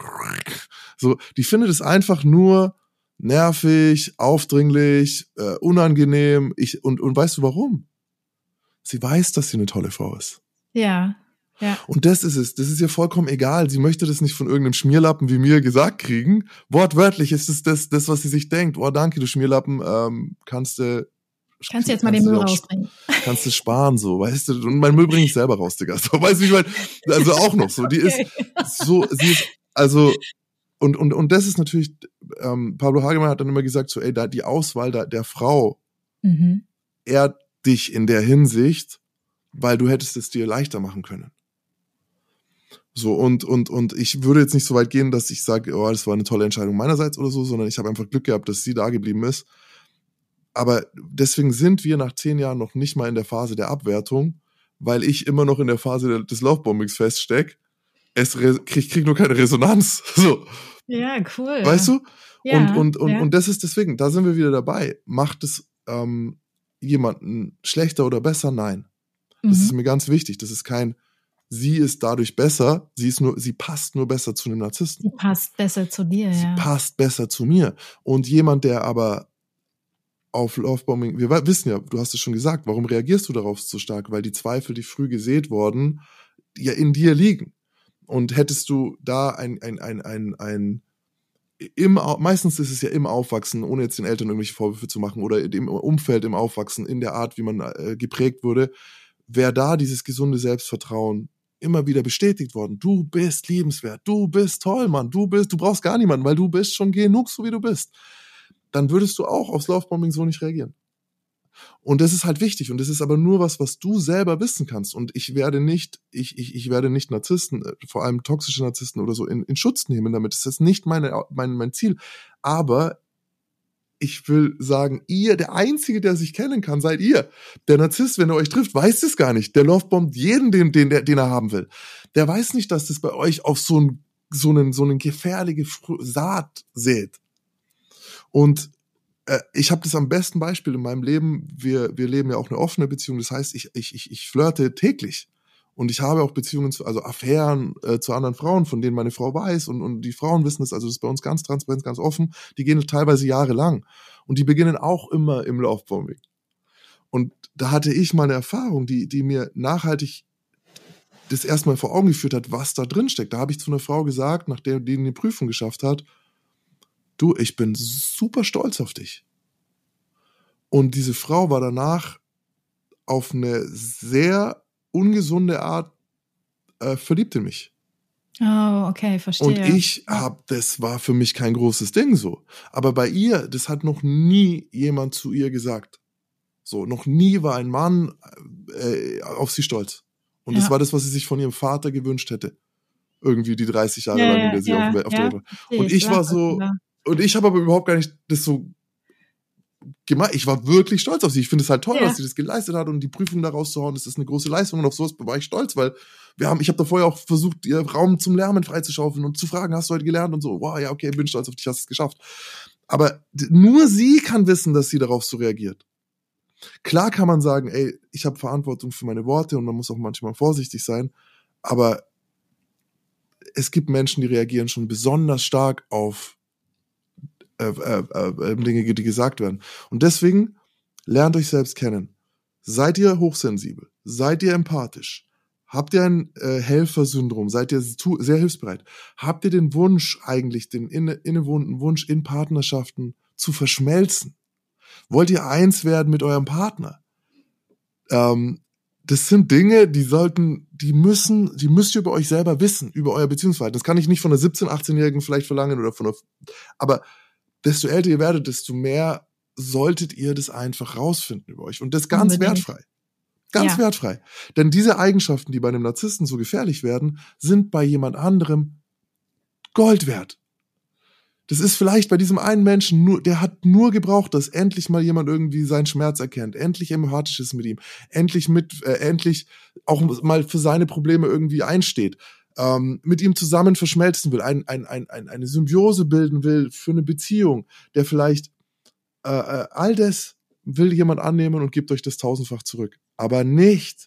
So, die findet es einfach nur nervig, aufdringlich, äh, unangenehm. Ich, und, und weißt du warum? Sie weiß, dass sie eine tolle Frau ist. Ja, ja. Und das ist es. Das ist ihr vollkommen egal. Sie möchte das nicht von irgendeinem Schmierlappen wie mir gesagt kriegen. Wortwörtlich ist es das, das, was sie sich denkt. Oh, danke, du Schmierlappen, ähm, kannst du... Kannst du jetzt mal den Müll rausbringen. Kannst du sparen, so, weißt du? Und mein Müll bringe ich selber raus, Digga. So, weißt du, ich meine, also auch noch so. Die ist so, sie ist, also... Und, und, und das ist natürlich, ähm, Pablo Hagemann hat dann immer gesagt, so, ey, da die Auswahl da, der Frau mhm. ehrt dich in der Hinsicht, weil du hättest es dir leichter machen können. So, und, und, und ich würde jetzt nicht so weit gehen, dass ich sage, oh, das war eine tolle Entscheidung meinerseits oder so, sondern ich habe einfach Glück gehabt, dass sie da geblieben ist. Aber deswegen sind wir nach zehn Jahren noch nicht mal in der Phase der Abwertung, weil ich immer noch in der Phase des Lovebombings feststecke. Es re- krieg, krieg nur keine Resonanz. So. Ja, cool. Weißt du? Ja, und, und, und, ja. und das ist deswegen, da sind wir wieder dabei. Macht es ähm, jemanden schlechter oder besser? Nein. Das Mhm. ist mir ganz wichtig. Das ist kein, sie ist dadurch besser, sie ist nur, sie passt nur besser zu einem Narzissten. Sie passt besser zu dir, Sie ja. passt besser zu mir. Und jemand, der aber auf Lovebombing, wir wissen ja, du hast es schon gesagt, warum reagierst du darauf so stark? Weil die Zweifel, die früh gesät wurden, ja in dir liegen. Und hättest du da ein, ein, ein, ein, ein im, meistens ist es ja im Aufwachsen, ohne jetzt den Eltern irgendwelche Vorwürfe zu machen oder im Umfeld, im Aufwachsen, in der Art, wie man äh, geprägt wurde, wäre da dieses gesunde Selbstvertrauen immer wieder bestätigt worden. Du bist liebenswert, du bist toll, Mann, du bist, du brauchst gar niemanden, weil du bist schon genug, so wie du bist. Dann würdest du auch aufs Lovebombing so nicht reagieren. Und das ist halt wichtig. Und das ist aber nur was, was du selber wissen kannst. Und ich werde nicht, ich, ich, ich werde nicht Narzissten, vor allem toxische Narzissten oder so in, in Schutz nehmen damit. Das ist nicht meine, mein, mein Ziel. Aber ich will sagen, ihr, der Einzige, der sich kennen kann, seid ihr. Der Narzisst, wenn er euch trifft, weiß es gar nicht. Der lovebombt jeden, den, den, den er haben will. Der weiß nicht, dass das bei euch auf so einen, so einen, so einen gefährliche Saat sät. Und ich habe das am besten Beispiel in meinem Leben. Wir, wir leben ja auch eine offene Beziehung. Das heißt, ich, ich, ich, ich flirte täglich. Und ich habe auch Beziehungen, zu, also Affären äh, zu anderen Frauen, von denen meine Frau weiß. Und, und die Frauen wissen das. Also das ist bei uns ganz transparent, ganz offen. Die gehen teilweise jahrelang. Und die beginnen auch immer im Lovebombing. Und da hatte ich mal eine Erfahrung, die, die mir nachhaltig das erstmal vor Augen geführt hat, was da drin steckt. Da habe ich zu einer Frau gesagt, nachdem die eine Prüfung geschafft hat, du, ich bin super stolz auf dich. Und diese Frau war danach auf eine sehr ungesunde Art äh, verliebt in mich. Oh, okay, verstehe. Und ich hab, das war für mich kein großes Ding so. Aber bei ihr, das hat noch nie jemand zu ihr gesagt. So, noch nie war ein Mann äh, auf sie stolz. Und ja. Das war das, was sie sich von ihrem Vater gewünscht hätte. Irgendwie die dreißig Jahre ja, lang, in der sie ja, auf, auf ja, der Welt war. Und ich war so, und ich habe aber überhaupt gar nicht das so gemacht. Ich war wirklich stolz auf sie. Ich finde es halt toll, ja. dass sie das geleistet hat und die Prüfung da rauszuhauen. Das ist eine große Leistung und auf sowas war ich stolz, weil wir haben, ich habe da vorher auch versucht, ihr Raum zum Lernen freizuschaufeln und zu fragen, hast du heute gelernt und so. Wow, ja, okay, bin stolz auf dich, hast es geschafft. Aber nur sie kann wissen, dass sie darauf so reagiert. Klar kann man sagen, ey, ich habe Verantwortung für meine Worte und man muss auch manchmal vorsichtig sein, aber es gibt Menschen, die reagieren schon besonders stark auf äh, äh, äh, Dinge, die gesagt werden. Und deswegen lernt euch selbst kennen. Seid ihr hochsensibel? Seid ihr empathisch? Habt ihr ein äh, Helfersyndrom? Seid ihr zu, sehr hilfsbereit? Habt ihr den Wunsch eigentlich, den inne, innewohnenden Wunsch in Partnerschaften zu verschmelzen? Wollt ihr eins werden mit eurem Partner? Ähm, das sind Dinge, die sollten, die müssen, die müsst ihr über euch selber wissen, über euer Beziehungsverhalten. Das kann ich nicht von einer siebzehn-, achtzehnjährigen vielleicht verlangen oder von einer, aber desto älter ihr werdet, desto mehr solltet ihr das einfach rausfinden über euch. Und das ganz Unbedingt. wertfrei. Ganz Ja. wertfrei. Denn diese Eigenschaften, die bei einem Narzissten so gefährlich werden, sind bei jemand anderem Gold wert. Das ist vielleicht bei diesem einen Menschen nur, der hat nur gebraucht, dass endlich mal jemand irgendwie seinen Schmerz erkennt, endlich empathisch ist mit ihm, endlich mit, äh, endlich auch mal für seine Probleme irgendwie einsteht, ähm, mit ihm zusammen verschmelzen will, ein, ein, ein, ein, eine Symbiose bilden will für eine Beziehung, der vielleicht äh, äh, all das will jemand annehmen und gibt euch das tausendfach zurück. Aber nicht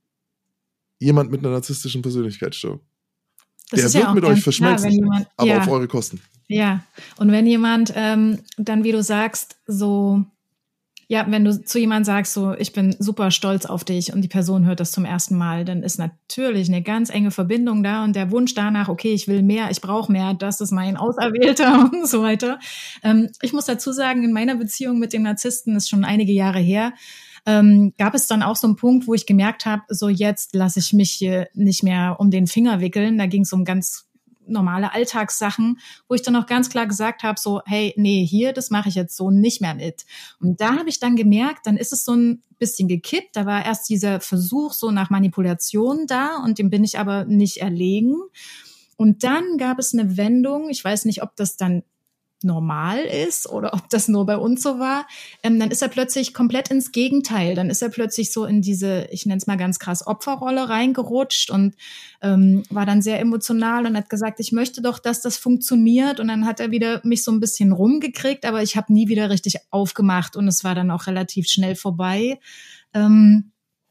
jemand mit einer narzisstischen Persönlichkeitsstörung. Das Der ist wird ja auch mit ganz euch verschmelzen, klar, wenn jemand, aber ja. auf eure Kosten. Ja, und wenn jemand ähm, dann, wie du sagst, so, ja, wenn du zu jemandem sagst, so, ich bin super stolz auf dich und die Person hört das zum ersten Mal, dann ist natürlich eine ganz enge Verbindung da und der Wunsch danach, okay, ich will mehr, ich brauche mehr, das ist mein Auserwählter und so weiter. Ähm, ich muss dazu sagen, in meiner Beziehung mit dem Narzissten, ist schon einige Jahre her, ähm, gab es dann auch so einen Punkt, wo ich gemerkt habe, so jetzt lasse ich mich hier nicht mehr um den Finger wickeln. Da ging es um ganz normale Alltagssachen, wo ich dann auch ganz klar gesagt habe, so, hey, nee, hier, das mache ich jetzt so nicht mehr mit. Und da habe ich dann gemerkt, dann ist es so ein bisschen gekippt. Da war erst dieser Versuch so nach Manipulation da und dem bin ich aber nicht erlegen. Und dann gab es eine Wendung, ich weiß nicht, ob das dann normal ist oder ob das nur bei uns so war, ähm, dann ist er plötzlich komplett ins Gegenteil. Dann ist er plötzlich so in diese, ich nenne es mal ganz krass, Opferrolle reingerutscht und ähm, war dann sehr emotional und hat gesagt, ich möchte doch, dass das funktioniert. Und dann hat er wieder mich so ein bisschen rumgekriegt, aber ich habe nie wieder richtig aufgemacht und es war dann auch relativ schnell vorbei. Ähm,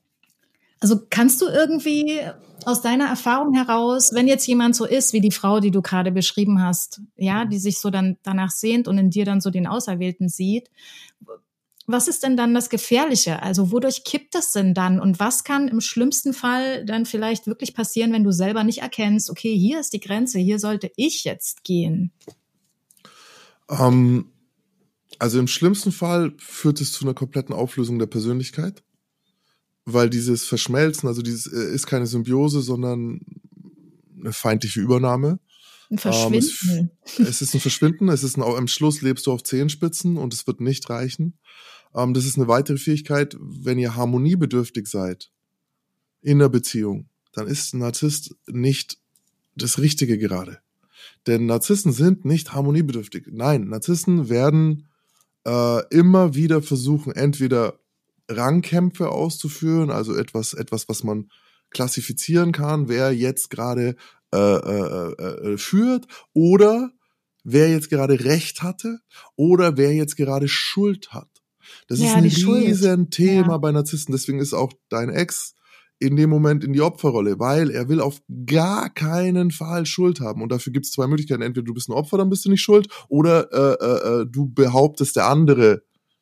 also kannst du irgendwie aus deiner Erfahrung heraus, wenn jetzt jemand so ist, wie die Frau, die du gerade beschrieben hast, ja, die sich so dann danach sehnt und in dir dann so den Auserwählten sieht, was ist denn dann das Gefährliche? Also wodurch kippt das denn dann? Und was kann im schlimmsten Fall dann vielleicht wirklich passieren, wenn du selber nicht erkennst, okay, hier ist die Grenze, hier sollte ich jetzt gehen? Ähm, also im schlimmsten Fall führt es zu einer kompletten Auflösung der Persönlichkeit. Weil dieses Verschmelzen, also dieses äh, ist keine Symbiose, sondern eine feindliche Übernahme. Ein Verschwinden. Ähm, es, es ist ein Verschwinden, es ist ein, am Schluss lebst du auf Zehenspitzen und es wird nicht reichen. Ähm, das ist eine weitere Fähigkeit, wenn ihr harmoniebedürftig seid in der Beziehung, dann ist ein Narzisst nicht das Richtige gerade. Denn Narzissten sind nicht harmoniebedürftig. Nein, Narzissten werden äh, immer wieder versuchen, entweder Rangkämpfe auszuführen, also etwas, etwas, was man klassifizieren kann, wer jetzt gerade äh, äh, äh, führt oder wer jetzt gerade Recht hatte oder wer jetzt gerade Schuld hat. Das Ja, ist ein die Schuld. riesen Thema Ja. bei Narzissten. Deswegen ist auch dein Ex in dem Moment in die Opferrolle, weil er will auf gar keinen Fall Schuld haben. Und dafür gibt es zwei Möglichkeiten. Entweder du bist ein Opfer, dann bist du nicht schuld, oder äh, äh, du behauptest, der andere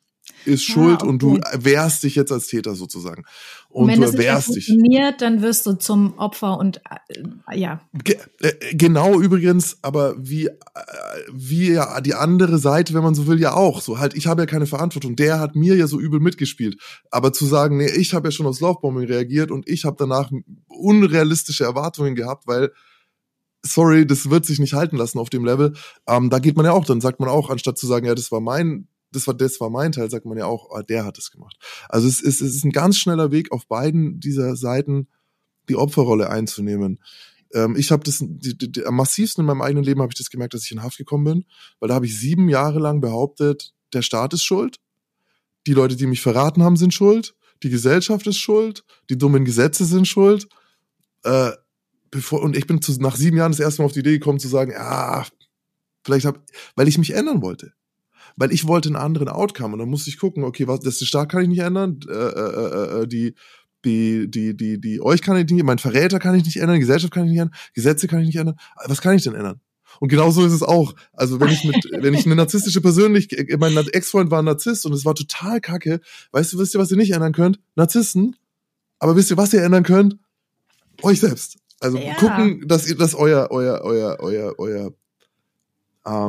ist schuld Ah, und du okay. wehrst dich jetzt als Täter sozusagen. Und Und wenn du das nicht mehr wehrst dich. funktioniert, dann wirst du zum Opfer und äh, ja. Ge äh, genau übrigens, aber wie, äh, wie ja die andere Seite, wenn man so will, ja auch. So halt, ich habe ja keine Verantwortung. Der hat mir ja so übel mitgespielt. Aber zu sagen, nee, ich habe ja schon aufs Lovebombing reagiert und ich habe danach unrealistische Erwartungen gehabt, weil sorry, das wird sich nicht halten lassen auf dem Level. Ähm, da geht man ja auch, dann sagt man auch, anstatt zu sagen, ja, das war mein Das war, das war mein Teil, sagt man ja auch, ah, der hat es gemacht. Also es ist, es ist ein ganz schneller Weg, auf beiden dieser Seiten die Opferrolle einzunehmen. Ähm, ich habe das, die, die, die, am massivsten in meinem eigenen Leben habe ich das gemerkt, dass ich in Haft gekommen bin, weil da habe ich sieben Jahre lang behauptet, der Staat ist schuld, die Leute, die mich verraten haben, sind schuld, die Gesellschaft ist schuld, die dummen Gesetze sind schuld. Äh, bevor, und ich bin zu, nach sieben Jahren das erste Mal auf die Idee gekommen zu sagen, ja, vielleicht hab, weil ich mich ändern wollte. Weil ich wollte einen anderen Outcome und dann musste ich gucken, okay, was, das Staat kann ich nicht ändern, äh, äh, äh, die, die, die, die, die, euch kann ich nicht, mein Verräter kann ich nicht ändern, Gesellschaft kann ich nicht ändern, Gesetze kann ich nicht ändern, was kann ich denn ändern? Und genauso ist es auch. Also wenn ich mit, wenn ich eine narzisstische Persönlichkeit, mein Ex-Freund war ein Narzisst und es war total kacke, weißt du, wisst ihr, was ihr nicht ändern könnt? Narzissten. Aber wisst ihr, was ihr ändern könnt? Euch selbst. Also Ja. gucken, dass ihr, dass euer, euer, euer, euer, euer, ähm,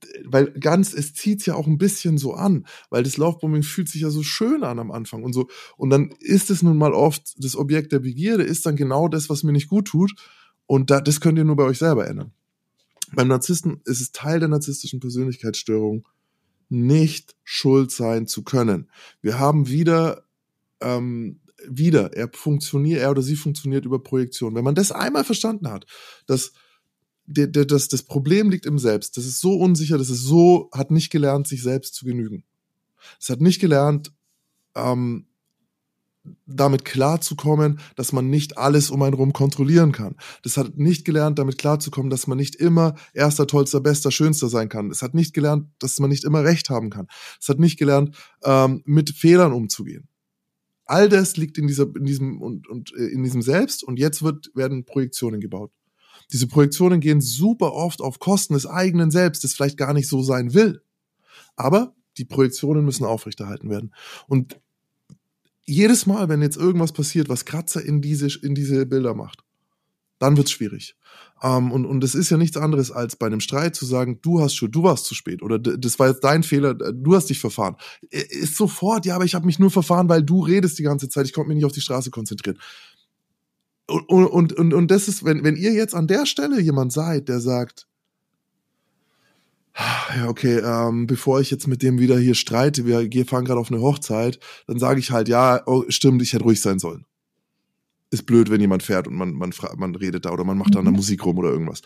weil ganz, es zieht's ja auch ein bisschen so an, weil das Lovebombing fühlt sich ja so schön an am Anfang und so. Und dann ist es nun mal oft, das Objekt der Begierde ist dann genau das, was mir nicht gut tut. Und da, das könnt ihr nur bei euch selber ändern. Beim Narzissten ist es Teil der narzisstischen Persönlichkeitsstörung, nicht schuld sein zu können. Wir haben wieder, ähm, wieder, er funktioniert, er oder sie funktioniert über Projektion. Wenn man das einmal verstanden hat, dass Der, der, das, das Problem liegt im Selbst. Das ist so unsicher, das ist so, hat nicht gelernt, sich selbst zu genügen. Es hat nicht gelernt, ähm, damit klarzukommen, dass man nicht alles um einen rum kontrollieren kann. Das hat nicht gelernt, damit klarzukommen, dass man nicht immer erster, tollster, bester, schönster sein kann. Es hat nicht gelernt, dass man nicht immer Recht haben kann. Es hat nicht gelernt, ähm, mit Fehlern umzugehen. All das liegt in dieser, in diesem und, und äh, in diesem Selbst und jetzt wird, werden Projektionen gebaut. Diese Projektionen gehen super oft auf Kosten des eigenen Selbst, das vielleicht gar nicht so sein will. Aber die Projektionen müssen aufrechterhalten werden. Und jedes Mal, wenn jetzt irgendwas passiert, was Kratzer in diese, in diese Bilder macht, dann wird's schwierig. Ähm, und, und das ist ja nichts anderes, als bei einem Streit zu sagen, du hast Schuld, du warst zu spät oder das war jetzt dein Fehler, du hast dich verfahren. Ist sofort, ja, aber ich habe mich nur verfahren, weil du redest die ganze Zeit, ich konnte mich nicht auf die Straße konzentrieren. Und, und, und, und das ist, wenn, wenn ihr jetzt an der Stelle jemand seid, der sagt, ja, okay, ähm, bevor ich jetzt mit dem wieder hier streite, wir fahren gerade auf eine Hochzeit, dann sage ich halt, ja, oh, stimmt, ich hätte ruhig sein sollen. Ist blöd, wenn jemand fährt und man, man, man redet da oder man macht da an der Musik rum oder irgendwas.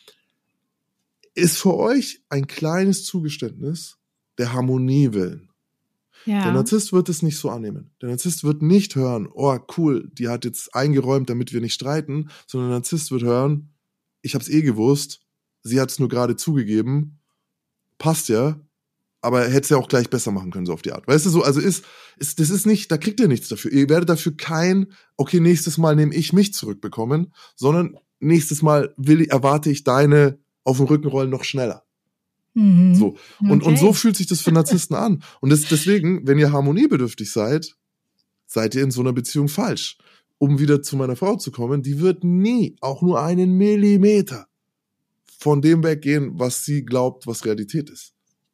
Ist für euch ein kleines Zugeständnis der Harmonie willen. Ja. Der Narzisst wird es nicht so annehmen. Der Narzisst wird nicht hören, oh cool, die hat jetzt eingeräumt, damit wir nicht streiten, sondern der Narzisst wird hören, ich hab's eh gewusst, sie hat's nur gerade zugegeben, passt ja, aber hätte es ja auch gleich besser machen können, so auf die Art. Weißt du, so, also ist, ist, das ist nicht, da kriegt ihr nichts dafür. Ihr werdet dafür kein, okay, nächstes Mal nehme ich mich zurückbekommen, sondern nächstes Mal will, erwarte ich deine auf dem Rückenrollen noch schneller. Mhm. So. Und, okay. und so fühlt sich das für Narzissten an. Und das, deswegen, wenn ihr harmoniebedürftig seid, seid ihr in so einer Beziehung falsch. Um wieder zu meiner Frau zu kommen, die wird nie, auch nur einen Millimeter von dem weggehen, was sie glaubt, was Realität ist.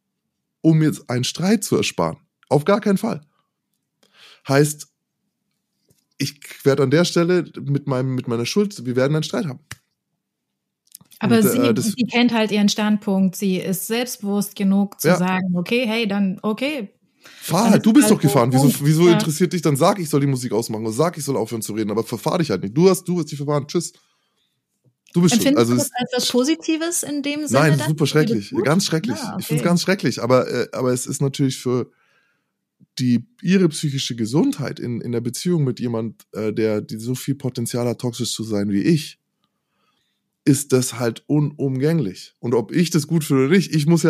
Um jetzt einen Streit zu ersparen. Auf gar keinen Fall. Heißt, ich werde an der Stelle mit meinem, mit meiner Schuld, wir werden einen Streit haben. Aber und, sie, äh, das, sie kennt halt ihren Standpunkt. Sie ist selbstbewusst genug zu ja. sagen, okay, hey, dann, okay. Fahr halt, du bist halt doch gefahren. Wieso, wieso ja. interessiert dich? Dann sag, ich soll die Musik ausmachen oder sag, ich soll aufhören zu reden. Aber verfahr dich halt nicht. Du hast, du hast dich verfahren. Tschüss. Du bist schon. Also du das als was Positives in dem Sinne? Nein, super schrecklich. Ganz schrecklich. Ah, okay. Ich finde es ganz schrecklich. Aber, äh, aber es ist natürlich für die, ihre psychische Gesundheit in, in der Beziehung mit jemand, äh, der die so viel Potenzial hat, toxisch zu sein wie ich, ist das halt unumgänglich. Und ob ich das gut finde oder nicht, ich muss ja,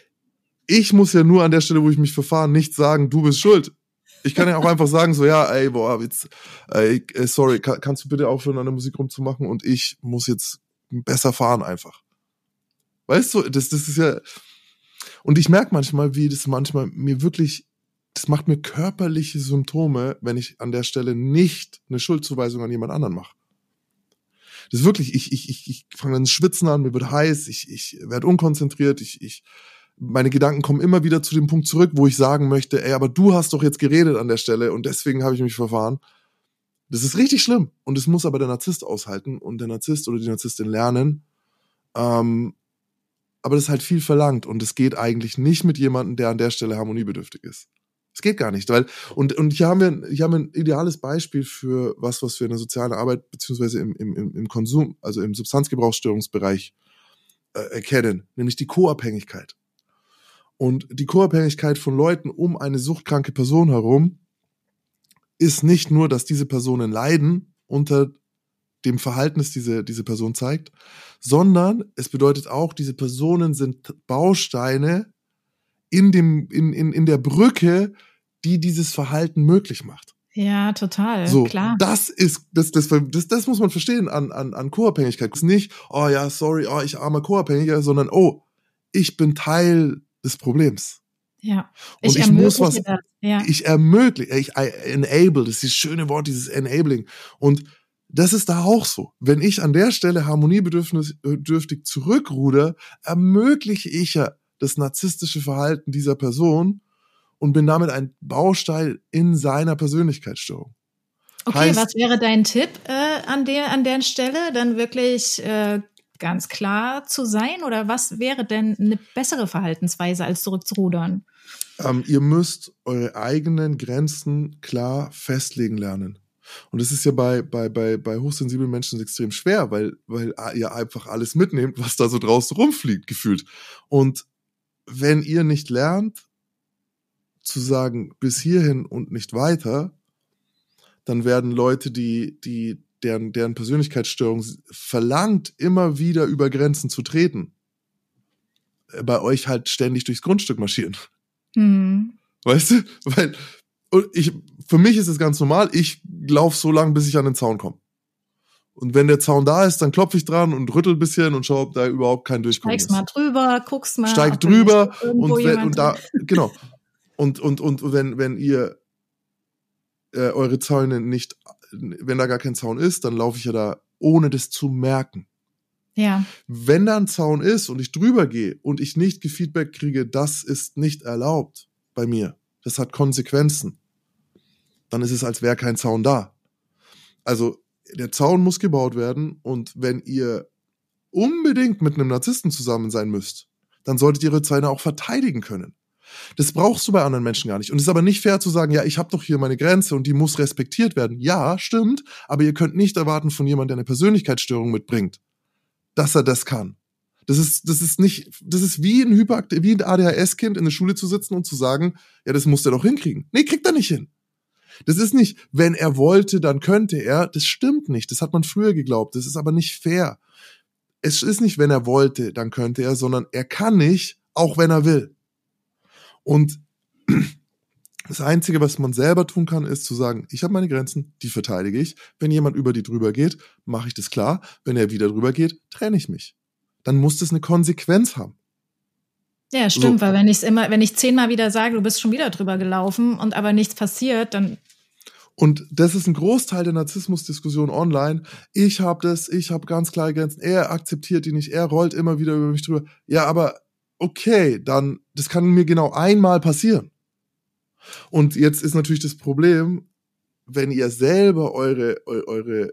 ich muss ja nur an der Stelle, wo ich mich verfahre, nicht sagen, du bist schuld. Ich kann ja auch einfach sagen, so, ja, ey, boah, jetzt, ey, sorry, kann, kannst du bitte aufhören, an der Musik rumzumachen und ich muss jetzt besser fahren einfach. Weißt du, das, das ist ja, und ich merke manchmal, wie das manchmal mir wirklich, das macht mir körperliche Symptome, wenn ich an der Stelle nicht eine Schuldzuweisung an jemand anderen mache. Das ist wirklich, ich, ich, ich, ich fange an zu schwitzen an, mir wird heiß, ich, ich werde unkonzentriert, ich, ich, meine Gedanken kommen immer wieder zu dem Punkt zurück, wo ich sagen möchte, ey, aber du hast doch jetzt geredet an der Stelle und deswegen habe ich mich verfahren. Das ist richtig schlimm und das muss aber der Narzisst aushalten und der Narzisst oder die Narzisstin lernen. Ähm, aber das ist halt viel verlangt und es geht eigentlich nicht mit jemandem, der an der Stelle harmoniebedürftig ist. Es geht gar nicht, weil, und, und hier haben wir, hier haben wir ein ideales Beispiel für was, was wir in der sozialen Arbeit, beziehungsweise im, im, im Konsum, also im Substanzgebrauchsstörungsbereich äh, erkennen, nämlich die Co-Abhängigkeit. Und die Co-Abhängigkeit von Leuten um eine suchtkranke Person herum ist nicht nur, dass diese Personen leiden unter dem Verhalten, das diese, diese Person zeigt, sondern es bedeutet auch, diese Personen sind Bausteine in dem, in, in, in der Brücke, die dieses Verhalten möglich macht. Ja, total, so, klar. Das ist, das, das, das, das muss man verstehen an, an, an Co-Abhängigkeit. Es ist nicht, oh ja, sorry, oh, ich armer Co-Abhängiger, sondern, oh, ich bin Teil des Problems. Ja. Und ich, ich muss was, das. Ja. ich ermögliche, ich I enable, das ist dieses schöne Wort, dieses Enabling. Und das ist da auch so. Wenn ich an der Stelle harmoniebedürftig zurückruder, ermögliche ich ja das narzisstische Verhalten dieser Person und bin damit ein Baustein in seiner Persönlichkeitsstörung. Okay, heißt, was wäre dein Tipp äh, an der an der Stelle? Dann wirklich äh, ganz klar zu sein? Oder was wäre denn eine bessere Verhaltensweise, als zurückzurudern? Ähm, ihr müsst eure eigenen Grenzen klar festlegen lernen. Und das ist ja bei bei bei bei hochsensiblen Menschen extrem schwer, weil weil ihr einfach alles mitnehmt, was da so draußen rumfliegt, gefühlt. Und wenn ihr nicht lernt, zu sagen, bis hierhin und nicht weiter, dann werden Leute, die, die, deren, deren Persönlichkeitsstörung verlangt, immer wieder über Grenzen zu treten, bei euch halt ständig durchs Grundstück marschieren. Mhm. Weißt du? Weil, und ich, für mich ist es ganz normal, ich laufe so lange, bis ich an den Zaun komme. Und wenn der Zaun da ist, dann klopfe ich dran und rüttel ein bisschen und schaue, ob da überhaupt kein Durchkommen Steigst ist. mal drüber, guckst mal. Steig drüber und, wenn, und da, genau. Und, und, und wenn, wenn ihr äh, eure Zäune nicht, wenn da gar kein Zaun ist, dann laufe ich ja da, ohne das zu merken. Ja. Wenn da ein Zaun ist und ich drüber gehe und ich nicht Feedback kriege, das ist nicht erlaubt bei mir, das hat Konsequenzen, dann ist es, als wäre kein Zaun da. Also der Zaun muss gebaut werden, und wenn ihr unbedingt mit einem Narzissten zusammen sein müsst, dann solltet ihr eure Zäune auch verteidigen können. Das brauchst du bei anderen Menschen gar nicht. Und es ist aber nicht fair zu sagen, ja, ich habe doch hier meine Grenze und die muss respektiert werden. Ja, stimmt, aber ihr könnt nicht erwarten von jemandem, der eine Persönlichkeitsstörung mitbringt, dass er das kann. Das ist, das ist nicht, das ist wie ein Hyperaktiv, wie ein A D H S-Kind in der Schule zu sitzen und zu sagen, ja, das muss er doch hinkriegen. Nee, kriegt er nicht hin. Das ist nicht, wenn er wollte, dann könnte er. Das stimmt nicht. Das hat man früher geglaubt. Das ist aber nicht fair. Es ist nicht, wenn er wollte, dann könnte er, sondern er kann nicht, auch wenn er will. Und das Einzige, was man selber tun kann, ist zu sagen, ich habe meine Grenzen, die verteidige ich. Wenn jemand über die drüber geht, mache ich das klar. Wenn er wieder drüber geht, trenne ich mich. Dann muss das eine Konsequenz haben. Ja, stimmt, so. Weil wenn ich immer, wenn ich zehnmal wieder sage, du bist schon wieder drüber gelaufen und aber nichts passiert, dann. Und das ist ein Großteil der Narzissmus-Diskussion online. Ich habe das, ich habe ganz klare Grenzen. Er akzeptiert die nicht, er rollt immer wieder über mich drüber. Ja, aber okay, dann, das kann mir genau einmal passieren. Und jetzt ist natürlich das Problem, wenn ihr selber eure, eure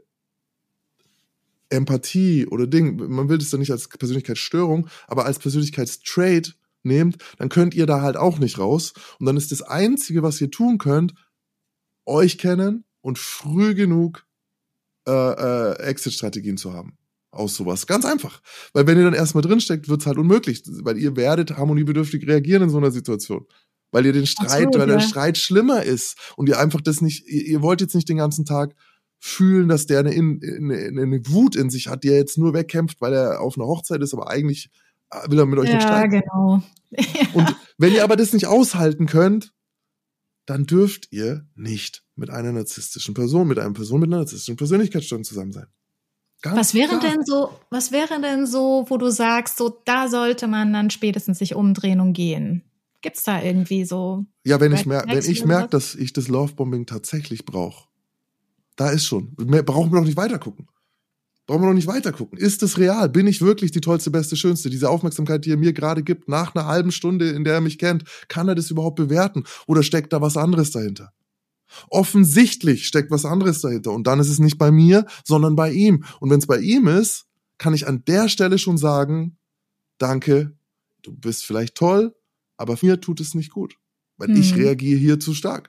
Empathie oder Ding, man will das dann nicht als Persönlichkeitsstörung, aber als Persönlichkeitstrait nehmt, dann könnt ihr da halt auch nicht raus. Und dann ist das Einzige, was ihr tun könnt, euch kennen und früh genug äh, äh, Exit-Strategien zu haben. Aus sowas. Ganz einfach. Weil wenn ihr dann erstmal drinsteckt, wird's halt unmöglich. Weil ihr werdet harmoniebedürftig reagieren in so einer Situation. Weil ihr den Streit, so, weil ja. der Streit schlimmer ist. Und ihr einfach das nicht, ihr, ihr wollt jetzt nicht den ganzen Tag fühlen, dass der eine, eine, eine Wut in sich hat, die er jetzt nur wegkämpft, weil er auf einer Hochzeit ist, aber eigentlich will er mit euch ja, noch streiten. Genau. Ja, genau. Und wenn ihr aber das nicht aushalten könnt, dann dürft ihr nicht mit einer narzisstischen Person, mit einer Person mit einer narzisstischen Persönlichkeitsstörung zusammen sein. Ganz was wäre klar. denn so, was wäre denn so, wo du sagst, so da sollte man dann spätestens sich umdrehen und gehen? Gibt's da irgendwie so? Ja, wenn ich merke, wenn ich merke, dass ich das Lovebombing tatsächlich brauche, da ist schon. Mehr brauchen wir doch nicht weitergucken. Brauchen wir doch nicht weitergucken. Ist es real? Bin ich wirklich die tollste, beste, schönste? Diese Aufmerksamkeit, die er mir gerade gibt, nach einer halben Stunde, in der er mich kennt, kann er das überhaupt bewerten? Oder steckt da was anderes dahinter? Offensichtlich steckt was anderes dahinter. Und dann ist es nicht bei mir, sondern bei ihm. Und wenn es bei ihm ist, kann ich an der Stelle schon sagen, danke, du bist vielleicht toll, aber mir tut es nicht gut. Weil hm. ich reagiere hier zu stark.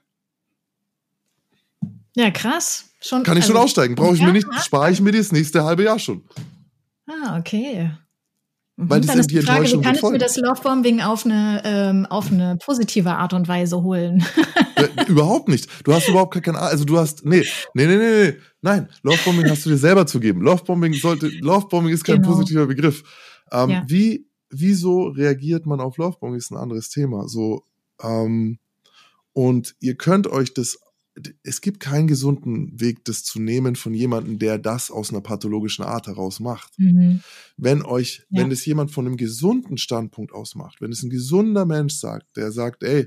Ja, krass. Schon, kann ich also, schon aussteigen. Brauche ich ja, mir nicht, spare ich mir das nächste halbe Jahr schon. Ah, okay. Mhm. Weil das Dann ist die, die Frage, wie kann ich mir das Lovebombing auf eine, ähm, auf eine positive Art und Weise holen? Ja, überhaupt nicht. Du hast überhaupt keine Ahnung. Also du hast, nee, nee, nee, nee, nee. Nein, Lovebombing hast du dir selber zu geben. Lovebombing sollte, Lovebombing ist kein genau. positiver Begriff. Ähm, ja. Wie, wieso reagiert man auf Lovebombing ist ein anderes Thema. So, ähm, und ihr könnt euch das, es gibt keinen gesunden Weg, das zu nehmen von jemandem, der das aus einer pathologischen Art heraus macht. Mhm. Wenn euch, ja. wenn das jemand von einem gesunden Standpunkt aus macht, wenn es ein gesunder Mensch sagt, der sagt, ey,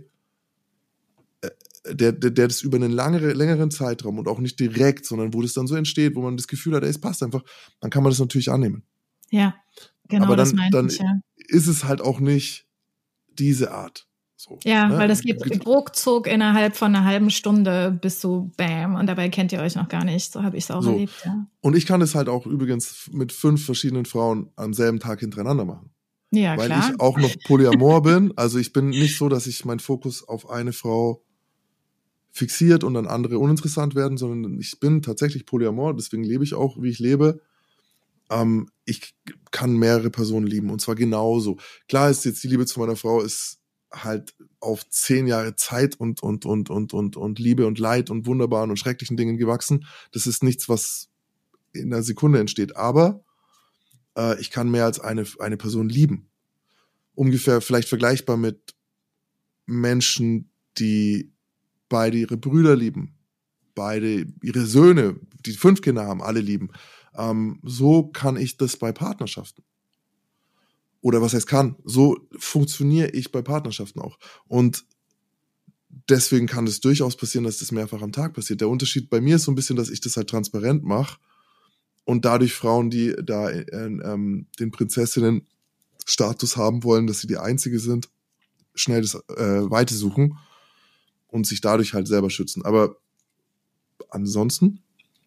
der, der, der das über einen langere, längeren Zeitraum und auch nicht direkt, sondern wo das dann so entsteht, wo man das Gefühl hat, ey, es passt einfach, dann kann man das natürlich annehmen. Ja, genau, aber dann, das meinte dann ich, ja. ist es halt auch nicht diese Art. So, ja, ne? weil das geht ruckzuck innerhalb von einer halben Stunde bis so bam und dabei kennt ihr euch noch gar nicht. So habe ich es auch so. erlebt, ja. Und ich kann es halt auch übrigens mit fünf verschiedenen Frauen am selben Tag hintereinander machen. Ja, weil klar. ich auch noch Polyamor bin. Also ich bin nicht so, dass ich meinen Fokus auf eine Frau fixiert und dann andere uninteressant werden, sondern ich bin tatsächlich Polyamor, deswegen lebe ich auch, wie ich lebe. Ähm, ich kann mehrere Personen lieben und zwar genauso. Klar ist jetzt die Liebe zu meiner Frau ist halt auf zehn Jahre Zeit und, und, und, und, und, und Liebe und Leid und wunderbaren und schrecklichen Dingen gewachsen. Das ist nichts, was in einer Sekunde entsteht. Aber äh, ich kann mehr als eine, eine Person lieben. Ungefähr vielleicht vergleichbar mit Menschen, die beide ihre Brüder lieben, beide ihre Söhne, die fünf Kinder haben, alle lieben. Ähm, so kann ich das bei Partnerschaften. Oder was heißt kann, so funktioniere ich bei Partnerschaften auch. Und deswegen kann es durchaus passieren, dass das mehrfach am Tag passiert. Der Unterschied bei mir ist so ein bisschen, dass ich das halt transparent mache und dadurch Frauen, die da äh, ähm, den Prinzessinnen-Status haben wollen, dass sie die Einzige sind, schnell das äh, Weite suchen und sich dadurch halt selber schützen. Aber ansonsten?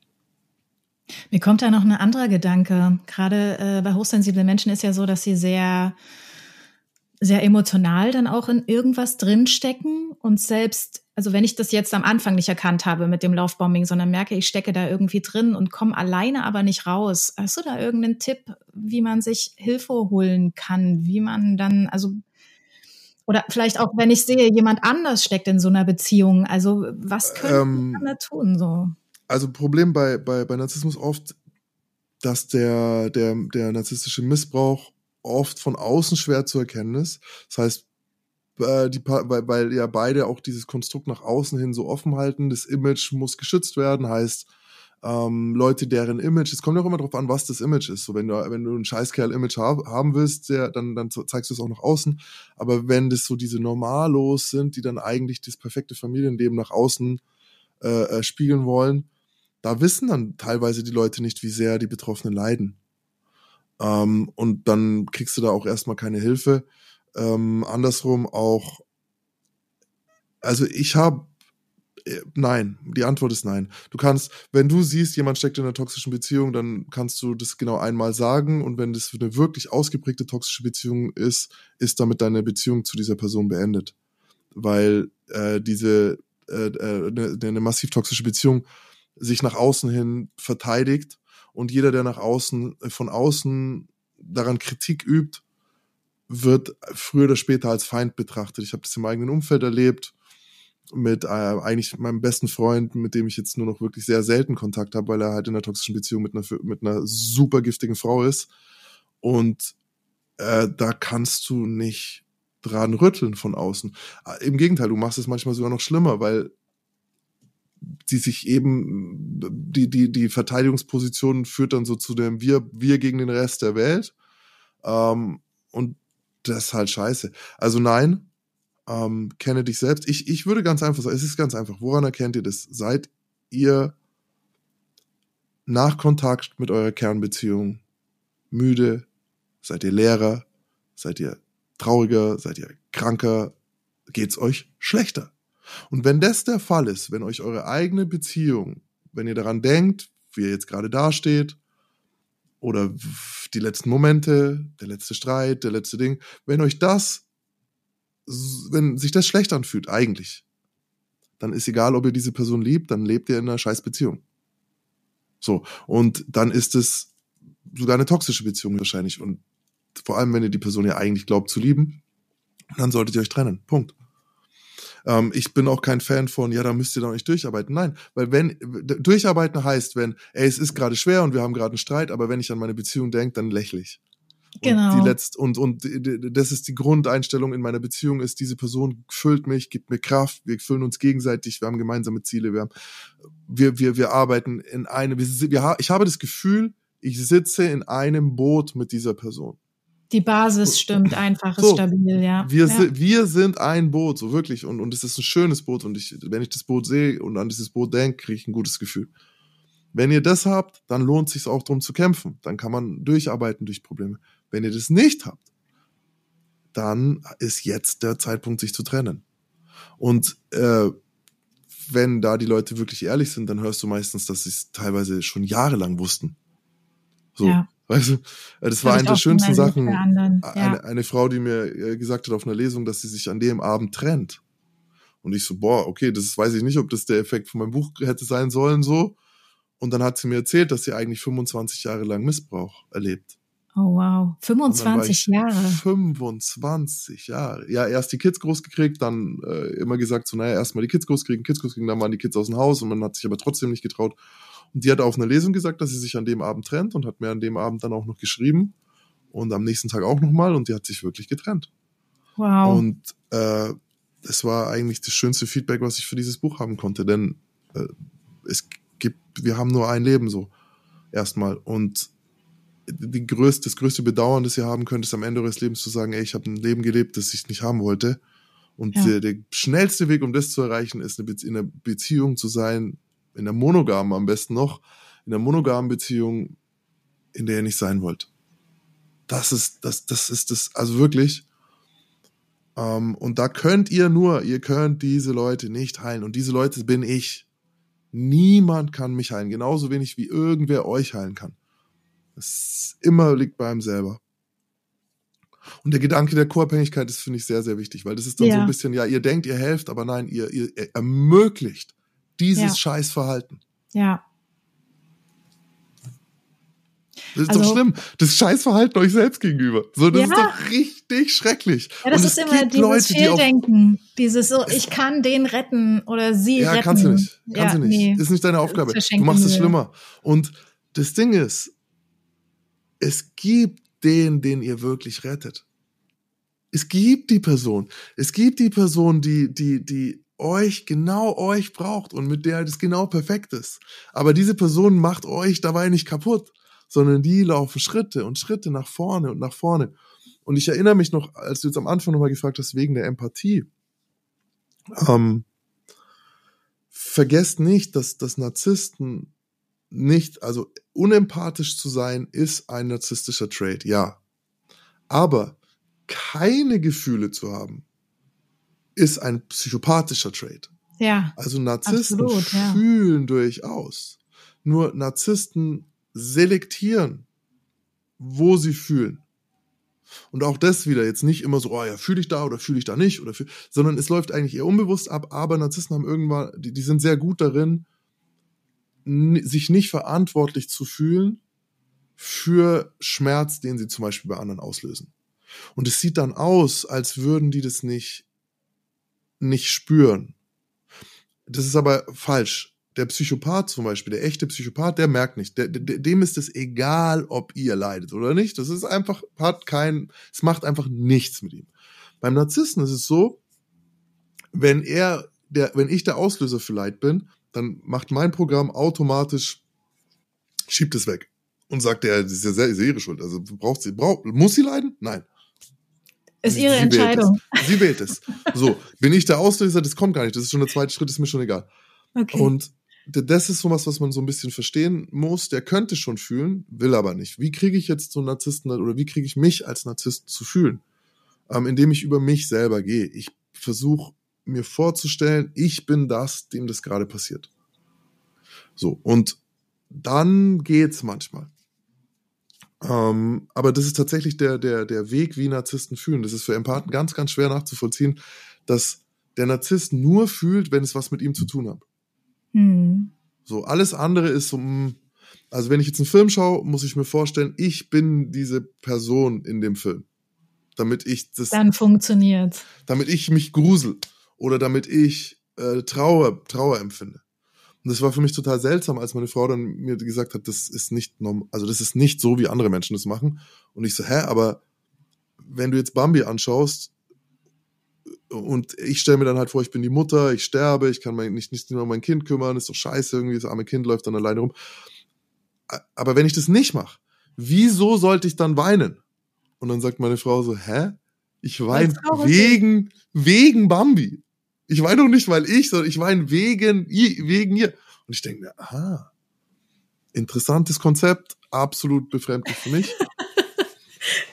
Mir kommt da noch ein anderer Gedanke. Gerade äh, bei hochsensiblen Menschen ist ja so, dass sie sehr, sehr emotional dann auch in irgendwas drinstecken und selbst, also wenn ich das jetzt am Anfang nicht erkannt habe mit dem Lovebombing, sondern merke, ich stecke da irgendwie drin und komme alleine aber nicht raus. Hast du da irgendeinen Tipp, wie man sich Hilfe holen kann, wie man dann, also oder vielleicht auch, wenn ich sehe, jemand anders steckt in so einer Beziehung. Also was könnte Ähm, man da tun? So? Also Problem bei, bei, bei Narzissmus oft, dass der, der, der narzisstische Missbrauch oft von außen schwer zu erkennen ist. Das heißt, äh, die, weil, weil ja beide auch dieses Konstrukt nach außen hin so offen halten. Das Image muss geschützt werden, heißt, ähm, Leute, deren Image, es kommt ja auch immer darauf an, was das Image ist. So, wenn du, wenn du ein Scheißkerl-Image hab, haben willst, der, dann, dann zeigst du es auch nach außen. Aber wenn das so diese Normalos sind, die dann eigentlich das perfekte Familienleben nach außen äh, äh, spiegeln wollen, da wissen dann teilweise die Leute nicht, wie sehr die Betroffenen leiden. Ähm, und dann kriegst du da auch erstmal keine Hilfe. Ähm, andersrum auch, also ich habe, äh, nein, die Antwort ist nein. Du kannst, wenn du siehst, jemand steckt in einer toxischen Beziehung, dann kannst du das genau einmal sagen und wenn das eine wirklich ausgeprägte toxische Beziehung ist, ist damit deine Beziehung zu dieser Person beendet. Weil äh, diese, äh, äh, eine, eine massiv toxische Beziehung sich nach außen hin verteidigt und jeder, der nach außen, von außen daran Kritik übt, wird früher oder später als Feind betrachtet. Ich habe das im eigenen Umfeld erlebt, mit äh, eigentlich meinem besten Freund, mit dem ich jetzt nur noch wirklich sehr selten Kontakt habe, weil er halt in einer toxischen Beziehung mit einer, mit einer super giftigen Frau ist. Und äh, da kannst du nicht dran rütteln von außen. Äh, Im Gegenteil, du machst es manchmal sogar noch schlimmer, weil die sich eben, die, die, die Verteidigungsposition führt dann so zu dem Wir, wir gegen den Rest der Welt. Ähm, und das ist halt scheiße. Also nein, ähm, kenne dich selbst. Ich, ich würde ganz einfach sagen, es ist ganz einfach. Woran erkennt ihr das? Seid ihr nach Kontakt mit eurer Kernbeziehung müde? Seid ihr leerer? Seid ihr trauriger? Seid ihr kranker? Geht's euch schlechter? Und wenn das der Fall ist, wenn euch eure eigene Beziehung, wenn ihr daran denkt, wie ihr jetzt gerade dasteht, oder die letzten Momente, der letzte Streit, der letzte Ding, wenn euch das, wenn sich das schlecht anfühlt, eigentlich, dann ist egal, ob ihr diese Person liebt, dann lebt ihr in einer scheiß Beziehung. So, und dann ist es sogar eine toxische Beziehung wahrscheinlich. Und vor allem, wenn ihr die Person ja eigentlich glaubt zu lieben, dann solltet ihr euch trennen. Punkt. Ähm, ich bin auch kein Fan von, ja, da müsst ihr doch nicht durcharbeiten. Nein, weil wenn, durcharbeiten heißt, wenn, ey, es ist gerade schwer und wir haben gerade einen Streit, aber wenn ich an meine Beziehung denke, dann lächle ich. Und Genau. die letzt, und, und das ist die Grundeinstellung in meiner Beziehung, ist, diese Person füllt mich, gibt mir Kraft, wir füllen uns gegenseitig, wir haben gemeinsame Ziele, wir haben, wir, wir, wir arbeiten in einem, wir, wir, ich habe das Gefühl, ich sitze in einem Boot mit dieser Person. Die Basis stimmt einfach, ist so, stabil, ja. Wir, ja. Si- wir sind ein Boot, so wirklich. Und, und es ist ein schönes Boot. Und ich, wenn ich das Boot sehe und an dieses Boot denke, kriege ich ein gutes Gefühl. Wenn ihr das habt, dann lohnt es sich auch darum zu kämpfen. Dann kann man durcharbeiten durch Probleme. Wenn ihr das nicht habt, dann ist jetzt der Zeitpunkt, sich zu trennen. Und äh, wenn da die Leute wirklich ehrlich sind, dann hörst du meistens, dass sie es teilweise schon jahrelang wussten. So, Ja. weißt du, das war eine der schönsten Sachen. Ja. Eine, eine Frau, die mir gesagt hat auf einer Lesung, dass sie sich an dem Abend trennt. Und ich so, boah, okay, das weiß ich nicht, ob das der Effekt von meinem Buch hätte sein sollen, so. Und dann hat sie mir erzählt, dass sie eigentlich fünfundzwanzig Jahre lang Missbrauch erlebt. Oh wow, fünfundzwanzig Jahre. fünfundzwanzig Jahre. Ja, erst die Kids groß gekriegt, dann äh, immer gesagt, so naja, erstmal die Kids groß kriegen, Kids groß kriegen, dann waren die Kids aus dem Haus und man hat sich aber trotzdem nicht getraut. Und die hat auf einer Lesung gesagt, dass sie sich an dem Abend trennt und hat mir an dem Abend dann auch noch geschrieben und am nächsten Tag auch nochmal und die hat sich wirklich getrennt. Wow. Und äh, das war eigentlich das schönste Feedback, was ich für dieses Buch haben konnte, denn äh, es gibt, wir haben nur ein Leben so, erstmal. Und die größte, das größte Bedauern, das ihr haben könnt, ist am Ende eures Lebens zu sagen, ey, ich habe ein Leben gelebt, das ich nicht haben wollte. Und ja. der, der schnellste Weg, um das zu erreichen, ist, eine Be- in einer Beziehung zu sein, in einer monogamen am besten noch, in einer monogamen Beziehung, in der ihr nicht sein wollt. Das ist, das, das ist das, also wirklich. Ähm, und da könnt ihr nur, ihr könnt diese Leute nicht heilen. Und diese Leute bin ich. Niemand kann mich heilen. Genauso wenig wie irgendwer euch heilen kann. Es immer liegt bei einem selber. Und der Gedanke der Co-Abhängigkeit ist, finde ich, sehr, sehr wichtig, weil das ist dann ja. so ein bisschen, ja, ihr denkt, ihr helft, aber nein, ihr, ihr, ihr ermöglicht dieses ja. Scheißverhalten. Ja. Das ist also, doch schlimm. Das Scheißverhalten euch selbst gegenüber. So, das ja. ist doch richtig schrecklich. Ja, das und ist immer dieses Leute, Fehldenken. Die dieses so, ich kann den retten oder sie ja, retten. Ja, kannst du nicht. Kannst ja, du nicht. Nee. Ist nicht deine Aufgabe. Du machst es schlimmer. Und das Ding ist, es gibt den, den ihr wirklich rettet. Es gibt die Person. Es gibt die Person, die, die, die euch, genau euch braucht und mit der das genau perfekt ist. Aber diese Person macht euch dabei nicht kaputt, sondern die laufen Schritte und Schritte nach vorne und nach vorne. Und ich erinnere mich noch, als du jetzt am Anfang nochmal gefragt hast, wegen der Empathie. Ähm, vergesst nicht, dass, dass Narzissten nicht, also unempathisch zu sein, ist ein narzisstischer Trait, ja. Aber keine Gefühle zu haben, ist ein psychopathischer Trait. Ja. Also Narzissten absolut, ja. fühlen durchaus. Nur Narzissten selektieren, wo sie fühlen. Und auch das wieder jetzt nicht immer so, oh ja, fühle ich da oder fühle ich da nicht, oder fühl, sondern es läuft eigentlich eher unbewusst ab, aber Narzissten haben irgendwann, die, die sind sehr gut darin, sich nicht verantwortlich zu fühlen für Schmerz, den sie zum Beispiel bei anderen auslösen. Und es sieht dann aus, als würden die das nicht, nicht spüren. Das ist aber falsch. Der Psychopath zum Beispiel, der echte Psychopath, der merkt nicht. Der, der, dem ist es egal, ob ihr leidet oder nicht. Das ist einfach, hat kein, es macht einfach nichts mit ihm. Beim Narzissten ist es so, wenn er, der, wenn ich der Auslöser für Leid bin, dann macht mein Programm automatisch, schiebt es weg und sagt, ja, das ist ja sehr, sehr ihre Schuld. Also braucht sie, braucht, muss sie leiden? Nein. Ist ihre sie Entscheidung. Wählt sie wählt es. So, bin ich der Auslöser, das kommt gar nicht. Das ist schon der zweite Schritt, ist mir schon egal. Okay. Und das ist sowas, was man so ein bisschen verstehen muss. Der könnte schon fühlen, will aber nicht. Wie kriege ich jetzt so einen Narzissten oder wie kriege ich mich als Narzisst zu fühlen? Ähm, indem ich über mich selber gehe. Ich versuche mir vorzustellen, ich bin das, dem das gerade passiert. So, und dann geht's manchmal. Ähm, aber das ist tatsächlich der, der, der Weg, wie Narzissten fühlen. Das ist für Empathen ganz, ganz schwer nachzuvollziehen, dass der Narzisst nur fühlt, wenn es was mit ihm zu tun hat. Hm. So, alles andere ist so, also wenn ich jetzt einen Film schaue, muss ich mir vorstellen, ich bin diese Person in dem Film. Damit ich das. Dann funktioniert. Damit ich mich grusel. Oder damit ich äh, Trauer, Trauer empfinde. Und das war für mich total seltsam, als meine Frau dann mir gesagt hat, das ist nicht normal, also das ist nicht so, wie andere Menschen das machen. Und ich so, hä, aber wenn du jetzt Bambi anschaust, und ich stelle mir dann halt vor, ich bin die Mutter, ich sterbe, ich kann mich nicht, nicht mehr um mein Kind kümmern, ist doch scheiße, irgendwie das arme Kind läuft dann alleine rum. Aber wenn ich das nicht mache, wieso sollte ich dann weinen? Und dann sagt meine Frau so, hä? Ich weine wegen, wegen Bambi. Ich weine doch nicht, weil ich, sondern ich weine wegen, wegen ihr. Und ich denke mir, aha, interessantes Konzept, absolut befremdlich für mich.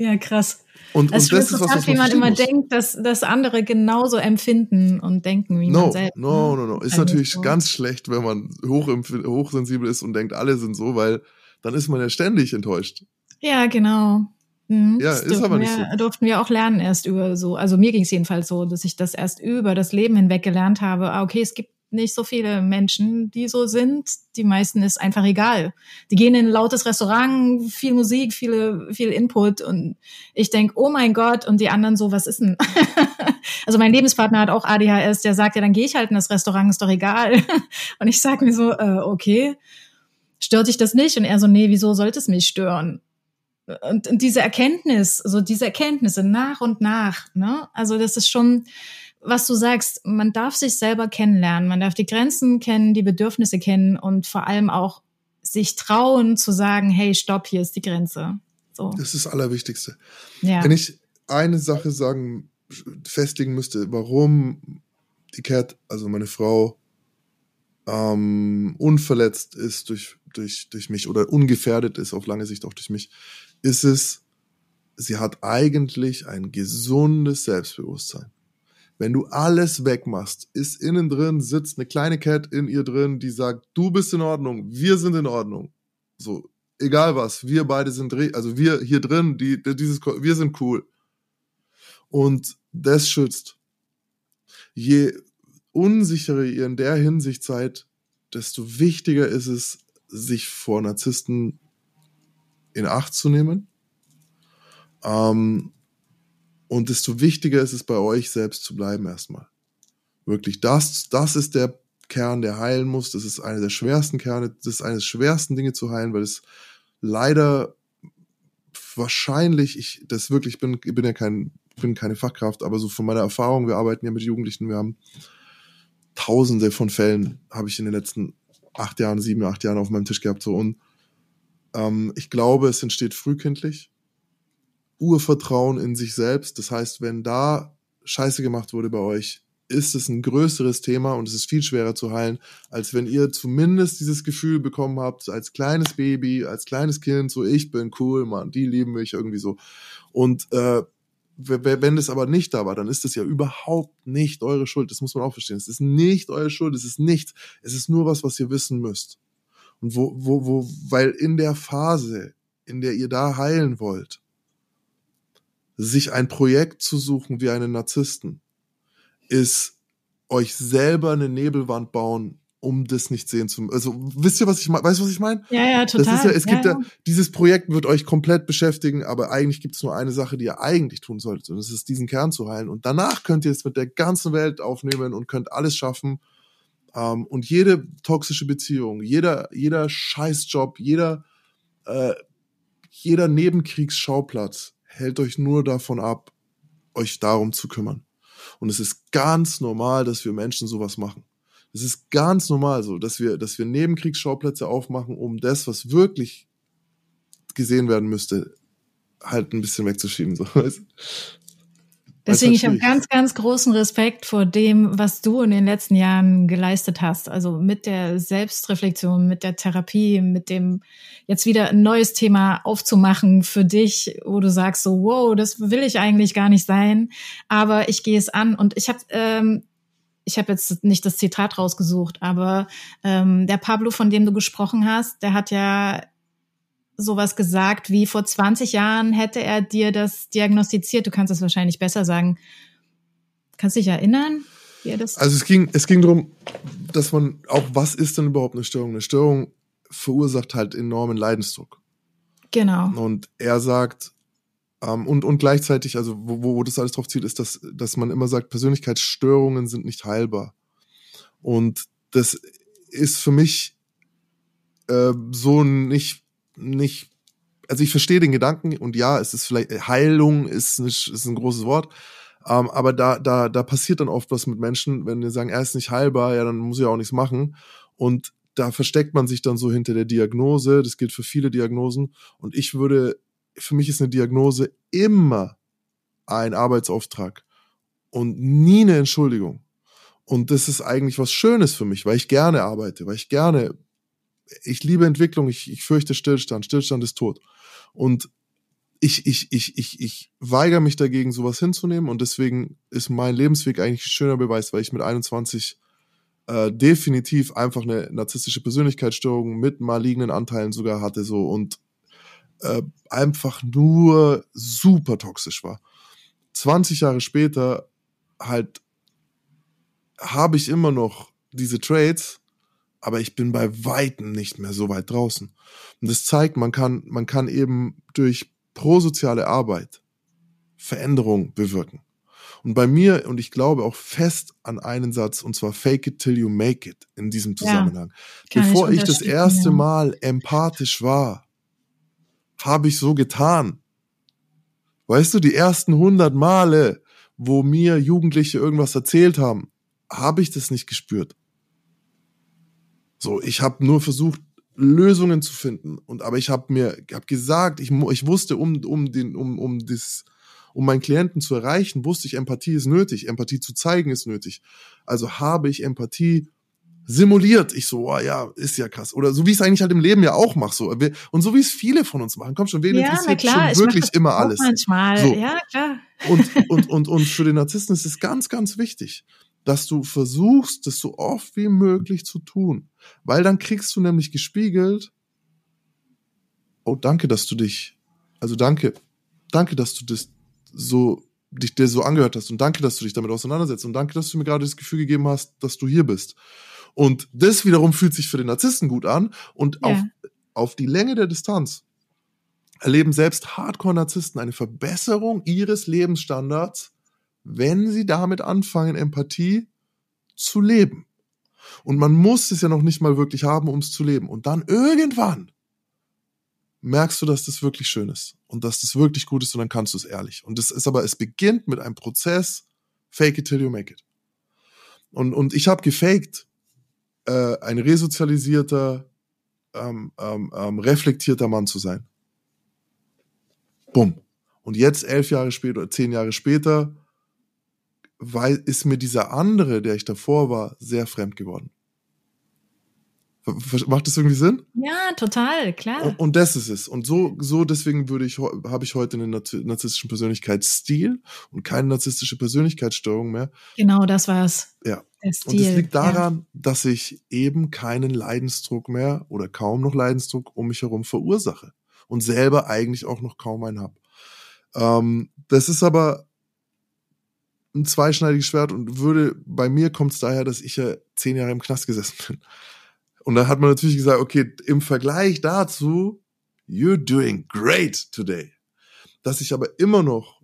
Ja, krass. Und, es und das ist ist was, was wie man man immer muss. denkt, dass, dass andere genauso empfinden und denken wie no, man selbst. No, no, no, no. Ist also natürlich so. ganz schlecht, wenn man hoch, hochsensibel ist und denkt, alle sind so, weil dann ist man ja ständig enttäuscht. Ja, genau. Mhm. Ja, das ist aber nicht wir, so. durften wir auch lernen erst über so, also mir ging es jedenfalls so, dass ich das erst über das Leben hinweg gelernt habe. Ah, okay, es gibt nicht so viele Menschen, die so sind. Die meisten ist einfach egal. Die gehen in ein lautes Restaurant, viel Musik, viele, viel Input und ich denk, oh mein Gott, und die anderen so, was ist denn? Also mein Lebenspartner hat auch A D H S, der sagt ja, dann gehe ich halt in das Restaurant, ist doch egal. Und ich sag mir so, äh, okay, stört dich das nicht? Und er so, nee, wieso sollte es mich stören? Und, und diese Erkenntnis, so diese Erkenntnisse nach und nach, ne? Also das ist schon, was du sagst, man darf sich selber kennenlernen, man darf die Grenzen kennen, die Bedürfnisse kennen und vor allem auch sich trauen zu sagen, hey, stopp, hier ist die Grenze. So. Das ist das Allerwichtigste. Ja. Wenn ich eine Sache sagen, festlegen müsste, warum die Cat, also meine Frau, ähm, unverletzt ist durch, durch, durch mich oder ungefährdet ist auf lange Sicht auch durch mich, ist es, sie hat eigentlich ein gesundes Selbstbewusstsein. Wenn du alles wegmachst, ist innen drin, sitzt eine kleine Cat in ihr drin, die sagt, du bist in Ordnung, wir sind in Ordnung. So, egal was, wir beide sind, also wir hier drin, die, dieses, wir sind cool. Und das schützt. Je unsicherer ihr in der Hinsicht seid, desto wichtiger ist es, sich vor Narzissten in Acht zu nehmen. Ähm, und desto wichtiger ist es, bei euch selbst zu bleiben erstmal. Wirklich, das, das ist der Kern, der heilen muss. Das ist einer der schwersten Kerne, das ist eines der schwersten Dinge zu heilen, weil es leider wahrscheinlich, ich das wirklich bin, ich bin ja kein, bin keine Fachkraft, aber so von meiner Erfahrung, wir arbeiten ja mit Jugendlichen, wir haben Tausende von Fällen, habe ich in den letzten acht Jahren, sieben, acht Jahren auf meinem Tisch gehabt, so, und ähm, ich glaube, es entsteht frühkindlich. Urvertrauen in sich selbst. Das heißt, wenn da Scheiße gemacht wurde bei euch, ist es ein größeres Thema und es ist viel schwerer zu heilen, als wenn ihr zumindest dieses Gefühl bekommen habt, als kleines Baby, als kleines Kind, so ich bin cool, Mann, die lieben mich irgendwie so. Und äh, wenn das aber nicht da war, dann ist das ja überhaupt nicht eure Schuld. Das muss man auch verstehen. Es ist nicht eure Schuld, es ist nichts. Es ist nur was, was ihr wissen müsst. Und wo, wo, wo, weil in der Phase, in der ihr da heilen wollt, sich ein Projekt zu suchen wie einen Narzissten, ist euch selber eine Nebelwand bauen, um das nicht sehen zu müssen. Also, wisst ihr, was ich meine? Weißt du, was ich meine? Ja, ja, total. Das ist ja, es ja, gibt ja, ja, dieses Projekt wird euch komplett beschäftigen, aber eigentlich gibt es nur eine Sache, die ihr eigentlich tun solltet, und das ist, diesen Kern zu heilen. Und danach könnt ihr es mit der ganzen Welt aufnehmen und könnt alles schaffen. Um, und jede toxische Beziehung, jeder, jeder Scheißjob, jeder, äh, jeder Nebenkriegsschauplatz hält euch nur davon ab, euch darum zu kümmern. Und es ist ganz normal, dass wir Menschen sowas machen. Es ist ganz normal so, dass wir, dass wir Nebenkriegsschauplätze aufmachen, um das, was wirklich gesehen werden müsste, halt ein bisschen wegzuschieben. So. Deswegen, ich habe ganz, ganz großen Respekt vor dem, was du in den letzten Jahren geleistet hast. Also mit der Selbstreflexion, mit der Therapie, mit dem jetzt wieder ein neues Thema aufzumachen für dich, wo du sagst so, wow, das will ich eigentlich gar nicht sein, aber ich gehe es an. Und ich habe ähm, ich habe jetzt nicht das Zitat rausgesucht, aber ähm, der Pablo, von dem du gesprochen hast, der hat ja sowas gesagt wie, vor zwanzig Jahren hätte er dir das diagnostiziert. Du kannst es wahrscheinlich besser sagen. Kannst du dich erinnern, wie er das... Also es ging, es ging darum, dass man auch, was ist denn überhaupt eine Störung? Eine Störung verursacht halt enormen Leidensdruck. Genau. Und er sagt, ähm, und, und gleichzeitig, also wo, wo das alles drauf zielt, ist, dass, dass man immer sagt, Persönlichkeitsstörungen sind nicht heilbar. Und das ist für mich äh, so nicht nicht, also ich verstehe den Gedanken, und ja, es ist vielleicht, Heilung ist, nicht, ist ein großes Wort, ähm, aber da, da, da passiert dann oft was mit Menschen, wenn die sagen, er ist nicht heilbar, ja, dann muss ich auch nichts machen, und da versteckt man sich dann so hinter der Diagnose, das gilt für viele Diagnosen, und ich würde, für mich ist eine Diagnose immer ein Arbeitsauftrag und nie eine Entschuldigung, und das ist eigentlich was Schönes für mich, weil ich gerne arbeite, weil ich gerne Ich liebe Entwicklung, ich, ich fürchte Stillstand. Stillstand ist tot. Und ich, ich, ich, ich, ich weigere mich dagegen, sowas hinzunehmen und deswegen ist mein Lebensweg eigentlich ein schöner Beweis, weil ich mit einundzwanzig äh, definitiv einfach eine narzisstische Persönlichkeitsstörung mit malignen Anteilen sogar hatte so und äh, einfach nur super toxisch war. zwanzig Jahre später halt habe ich immer noch diese Traits, aber ich bin bei Weitem nicht mehr so weit draußen. Und das zeigt, man kann, man kann eben durch prosoziale Arbeit Veränderung bewirken. Und bei mir, und ich glaube auch fest an einen Satz, und zwar fake it till you make it in diesem Zusammenhang. Ja, Bevor ich ich das erste ja. Mal empathisch war, habe ich so getan. Weißt du, die ersten hundert Male, wo mir Jugendliche irgendwas erzählt haben, habe ich das nicht gespürt. So, ich habe nur versucht, Lösungen zu finden. Und aber ich habe mir hab gesagt, ich, ich wusste, um, um, den, um, um, das, um meinen Klienten zu erreichen, wusste ich, Empathie ist nötig. Empathie zu zeigen ist nötig. Also habe ich Empathie simuliert. Ich so, oh ja, ist ja krass. Oder so wie ich es eigentlich halt im Leben ja auch mache. So. Und so wie es viele von uns machen. Komm schon, wen Ja, interessiert klar, schon wirklich immer auch alles? manchmal, So. ja, klar. Und, und, und, und für den Narzissten ist es ganz, ganz wichtig, dass du versuchst, das so oft wie möglich zu tun. Weil dann kriegst du nämlich gespiegelt, oh, danke, dass du dich, also danke, danke, dass du das so, dich dir so angehört hast und danke, dass du dich damit auseinandersetzt und danke, dass du mir gerade das Gefühl gegeben hast, dass du hier bist. Und das wiederum fühlt sich für den Narzissten gut an und Ja. auf, auf die Länge der Distanz erleben selbst Hardcore-Narzissten eine Verbesserung ihres Lebensstandards, wenn sie damit anfangen, Empathie zu leben. Und man muss es ja noch nicht mal wirklich haben, um es zu leben. Und dann irgendwann merkst du, dass das wirklich schön ist und dass das wirklich gut ist und dann kannst du es ehrlich. Und das ist aber, es beginnt mit einem Prozess, fake it till you make it. Und, und ich habe gefaked, äh, ein resozialisierter, ähm, ähm, ähm, reflektierter Mann zu sein. Bumm. Und jetzt, elf Jahre später oder zehn Jahre später, weil ist mir dieser andere, der ich davor war, sehr fremd geworden. Macht das irgendwie Sinn? Ja, total, klar. Und, und das ist es. Und so, so deswegen würde ich, habe ich heute einen narzisstischen Persönlichkeitsstil und keine narzisstische Persönlichkeitsstörung mehr. Genau, das war's. Ja. Der Stil, und das liegt daran, ja. dass ich eben keinen Leidensdruck mehr oder kaum noch Leidensdruck um mich herum verursache und selber eigentlich auch noch kaum einen habe. Ähm, das ist aber ein zweischneidiges Schwert und würde, bei mir kommt es daher, dass ich ja zehn Jahre im Knast gesessen bin. Und da hat man natürlich gesagt, okay, im Vergleich dazu, you're doing great today. Dass ich aber immer noch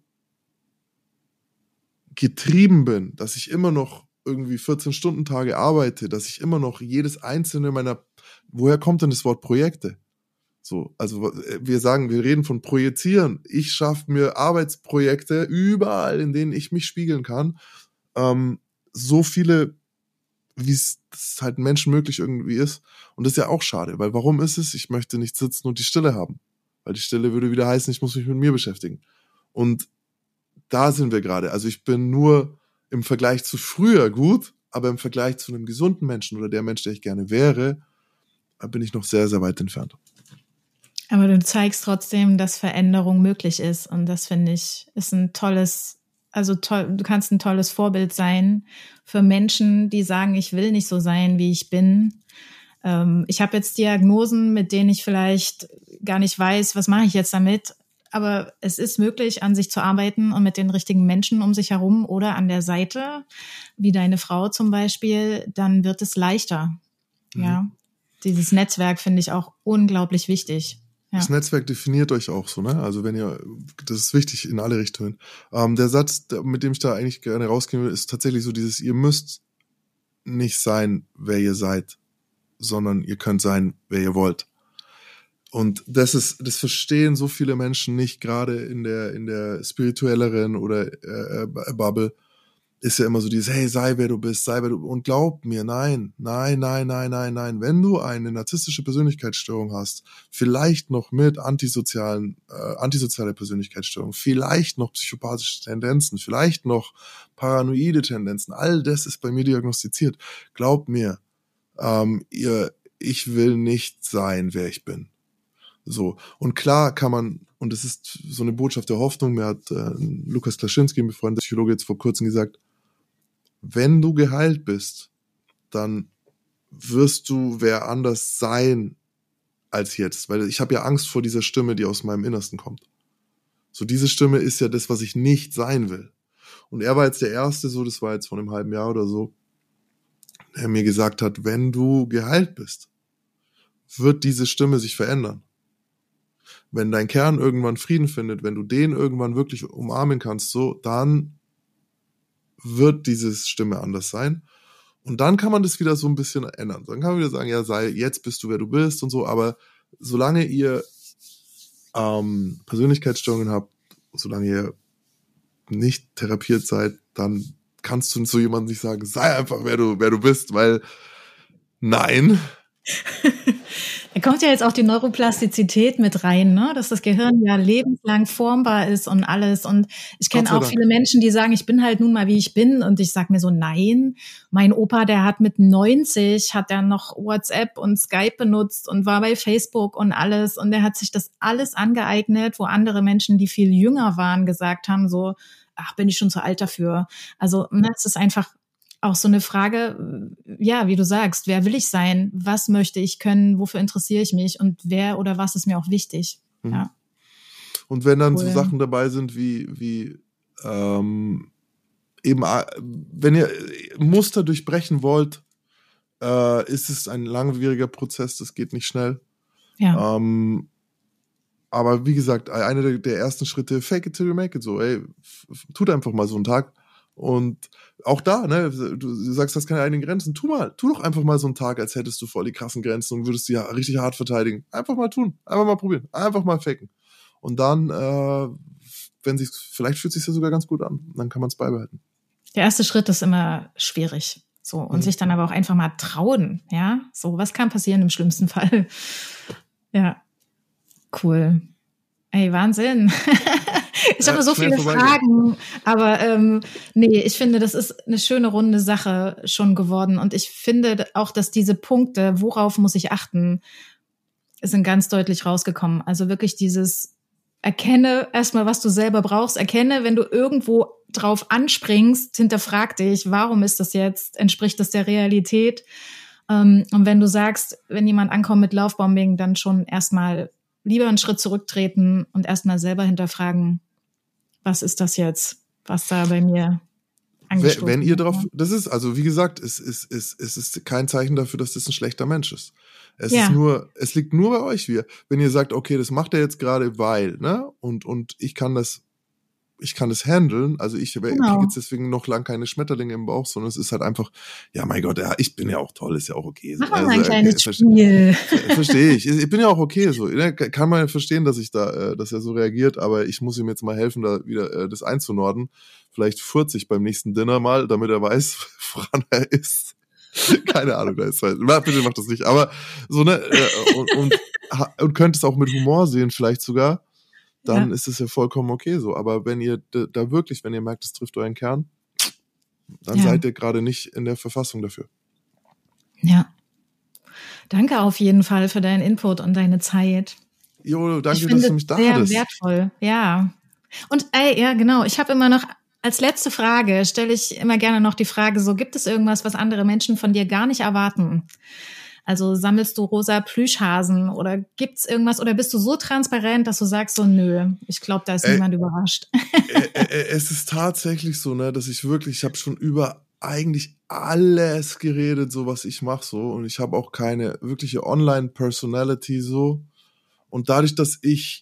getrieben bin, dass ich immer noch irgendwie vierzehn-Stunden-Tage arbeite, dass ich immer noch jedes einzelne meiner, woher kommt denn das Wort Projekte? So, also wir sagen, wir reden von Projizieren. Ich schaffe mir Arbeitsprojekte überall, in denen ich mich spiegeln kann. Ähm, so viele, wie es halt Menschen möglich irgendwie ist. Und das ist ja auch schade, weil warum ist es? Ich möchte nicht sitzen und die Stille haben. Weil die Stille würde wieder heißen, ich muss mich mit mir beschäftigen. Und da sind wir gerade. Also ich bin nur im Vergleich zu früher gut, aber im Vergleich zu einem gesunden Menschen oder der Mensch, der ich gerne wäre, bin ich noch sehr, sehr weit entfernt. Aber du zeigst trotzdem, dass Veränderung möglich ist. Und das, finde ich, ist ein tolles, also toll, du kannst ein tolles Vorbild sein für Menschen, die sagen, ich will nicht so sein, wie ich bin. Ähm, ich habe jetzt Diagnosen, mit denen ich vielleicht gar nicht weiß, was mache ich jetzt damit. Aber es ist möglich, an sich zu arbeiten und mit den richtigen Menschen um sich herum oder an der Seite, wie deine Frau zum Beispiel, dann wird es leichter. Mhm. Ja, dieses Netzwerk finde ich auch unglaublich wichtig. Ja. Das Netzwerk definiert euch auch so, ne? Also wenn ihr, das ist wichtig in alle Richtungen. Ähm, der Satz, mit dem ich da eigentlich gerne rausgehen will, ist tatsächlich so dieses, ihr müsst nicht sein, wer ihr seid, sondern ihr könnt sein, wer ihr wollt. Und das ist, das verstehen so viele Menschen nicht, gerade in der, in der spirituelleren oder äh, Bubble, ist ja immer so dieses, hey, sei wer du bist, sei wer du, und glaub mir, nein, nein, nein, nein, nein, nein, wenn du eine narzisstische Persönlichkeitsstörung hast, vielleicht noch mit antisozialen, äh, antisoziale Persönlichkeitsstörung, vielleicht noch psychopathische Tendenzen, vielleicht noch paranoide Tendenzen, all das ist bei mir diagnostiziert. Glaub mir, ähm, ihr, ich will nicht sein, wer ich bin. So. Und klar kann man, und das ist so eine Botschaft der Hoffnung, mir hat äh, Lukas Klaschinski, ein befreundeter Psychologe, jetzt vor kurzem gesagt, wenn du geheilt bist, dann wirst du wer anders sein als jetzt. Weil ich habe ja Angst vor dieser Stimme, die aus meinem Innersten kommt. So, diese Stimme ist ja das, was ich nicht sein will. Und er war jetzt der Erste, so, das war jetzt vor einem halben Jahr oder so, der mir gesagt hat, wenn du geheilt bist, wird diese Stimme sich verändern. Wenn dein Kern irgendwann Frieden findet, wenn du den irgendwann wirklich umarmen kannst, so, dann wird diese Stimme anders sein. Und dann kann man das wieder so ein bisschen ändern. Dann kann man wieder sagen, ja, sei, jetzt bist du, wer du bist und so, aber solange ihr ähm, Persönlichkeitsstörungen habt, solange ihr nicht therapiert seid, dann kannst du zu jemandem nicht sagen, sei einfach, wer du, wer du bist, weil nein. Da kommt ja jetzt auch die Neuroplastizität mit rein, ne? Dass das Gehirn ja lebenslang formbar ist und alles. Und ich kenne auch viele Menschen, die sagen, ich bin halt nun mal, wie ich bin. Und ich sag mir so, nein, mein Opa, der hat mit neunzig, hat er noch WhatsApp und Skype benutzt und war bei Facebook und alles. Und der hat sich das alles angeeignet, wo andere Menschen, die viel jünger waren, gesagt haben, so, ach, bin ich schon zu alt dafür. Also, ne, es ist einfach auch so eine Frage, ja, wie du sagst, wer will ich sein? Was möchte ich können? Wofür interessiere ich mich? Und wer oder was ist mir auch wichtig? Mhm. Ja. Und wenn dann cool. so Sachen dabei sind wie, wie ähm, eben, wenn ihr Muster durchbrechen wollt, äh, ist es ein langwieriger Prozess, das geht nicht schnell. Ja. Ähm, aber wie gesagt, einer der, der ersten Schritte, fake it till you make it, so, ey, tut einfach mal so einen Tag. Und auch da, ne, du, du sagst, du hast keine eigenen Grenzen. Tu mal, tu doch einfach mal so einen Tag, als hättest du voll die krassen Grenzen und würdest die ja richtig hart verteidigen. Einfach mal tun, einfach mal probieren, einfach mal faken. Und dann, äh, wenn sich, vielleicht fühlt es sich ja sogar ganz gut an, dann kann man es beibehalten. Der erste Schritt ist immer schwierig, so, und mhm. sich dann aber auch einfach mal trauen, ja, so, was kann passieren im schlimmsten Fall? Ja, cool. Ey, Wahnsinn. Ich ja, habe so viele Fragen, aber ähm, nee, ich finde, das ist eine schöne, runde Sache schon geworden. Und ich finde auch, dass diese Punkte, worauf muss ich achten, sind ganz deutlich rausgekommen. Also wirklich dieses erkenne erstmal, was du selber brauchst. Erkenne, wenn du irgendwo drauf anspringst, hinterfrag dich, warum ist das jetzt? Entspricht das der Realität? Ähm, und wenn du sagst, wenn jemand ankommt mit Lovebombing, dann schon erstmal lieber einen Schritt zurücktreten und erstmal selber hinterfragen, was ist das jetzt, was da bei mir angestoßen wird. Wenn ihr drauf, das ist, also wie gesagt, es ist, es, es ist kein Zeichen dafür, dass das ein schlechter Mensch ist. Es ja. ist nur, es liegt nur bei euch, wie, wenn ihr sagt, okay, das macht er jetzt gerade, weil, ne, und, und ich kann das, ich kann das handeln, also ich genau. kriege jetzt deswegen noch lang keine Schmetterlinge im Bauch, sondern es ist halt einfach, ja, mein Gott, ja, ich bin ja auch toll, ist ja auch okay. Mach also, mal ein kleines äh, Spiel. Verstehe ich, ich bin ja auch okay, so, ne? Kann man ja verstehen, dass ich da, äh, dass er so reagiert, aber ich muss ihm jetzt mal helfen, da wieder äh, das einzunorden. Vielleicht furzt ich beim nächsten Dinner mal, damit er weiß, woran er ist. Keine Ahnung, da ist halt, bitte mach das nicht, aber so, ne, äh, und, und, und könnt es auch mit Humor sehen, vielleicht sogar. Dann ja. ist es ja vollkommen okay so. Aber wenn ihr da wirklich, wenn ihr merkt, es trifft euren Kern, dann ja. seid ihr gerade nicht in der Verfassung dafür. Ja. Danke auf jeden Fall für deinen Input und deine Zeit. Jo, danke, ich dass du mich da sehr hattest. Sehr wertvoll, ja. Und ey, ja genau, ich habe immer noch, als letzte Frage stelle ich immer gerne noch die Frage, so, gibt es irgendwas, was andere Menschen von dir gar nicht erwarten? Also sammelst du rosa Plüschhasen oder gibt's irgendwas oder bist du so transparent, dass du sagst so, nö, ich glaube, da ist äh, niemand überrascht. Äh, äh, es ist tatsächlich so, ne, dass ich wirklich, ich habe schon über eigentlich alles geredet, so was ich mache so, und ich habe auch keine wirkliche Online-Personality so, und dadurch, dass ich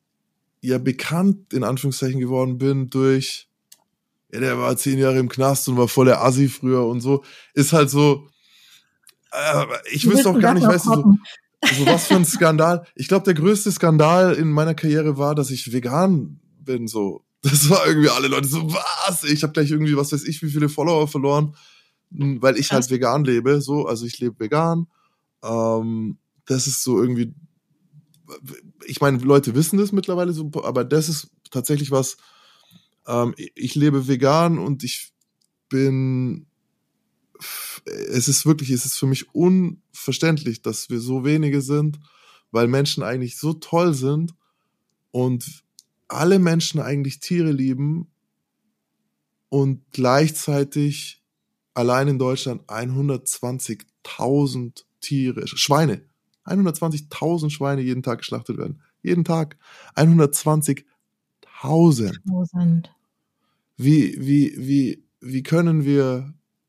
ja bekannt in Anführungszeichen geworden bin durch, ja, der war zehn Jahre im Knast und war voll der Assi früher und so, ist halt so, ich wüsste auch gar nicht, weißt du, so, so was für ein Skandal. Ich glaube, der größte Skandal in meiner Karriere war, dass ich vegan bin, so. Das war irgendwie alle Leute so, was? Ich habe gleich irgendwie, was weiß ich, wie viele Follower verloren, weil ich halt vegan lebe, so. Also ich lebe vegan. Ähm, das ist so irgendwie, ich meine, Leute wissen das mittlerweile so, aber das ist tatsächlich was, ähm, ich lebe vegan und ich bin, es ist wirklich, es ist für mich unverständlich, dass wir so wenige sind, weil Menschen eigentlich so toll sind und alle Menschen eigentlich Tiere lieben und gleichzeitig allein in Deutschland hundertzwanzigtausend Tiere, Schweine, hundertzwanzigtausend Schweine jeden Tag geschlachtet werden. Jeden Tag. hundertzwanzigtausend. Tausend. Wie, wie, wie, wie können wir,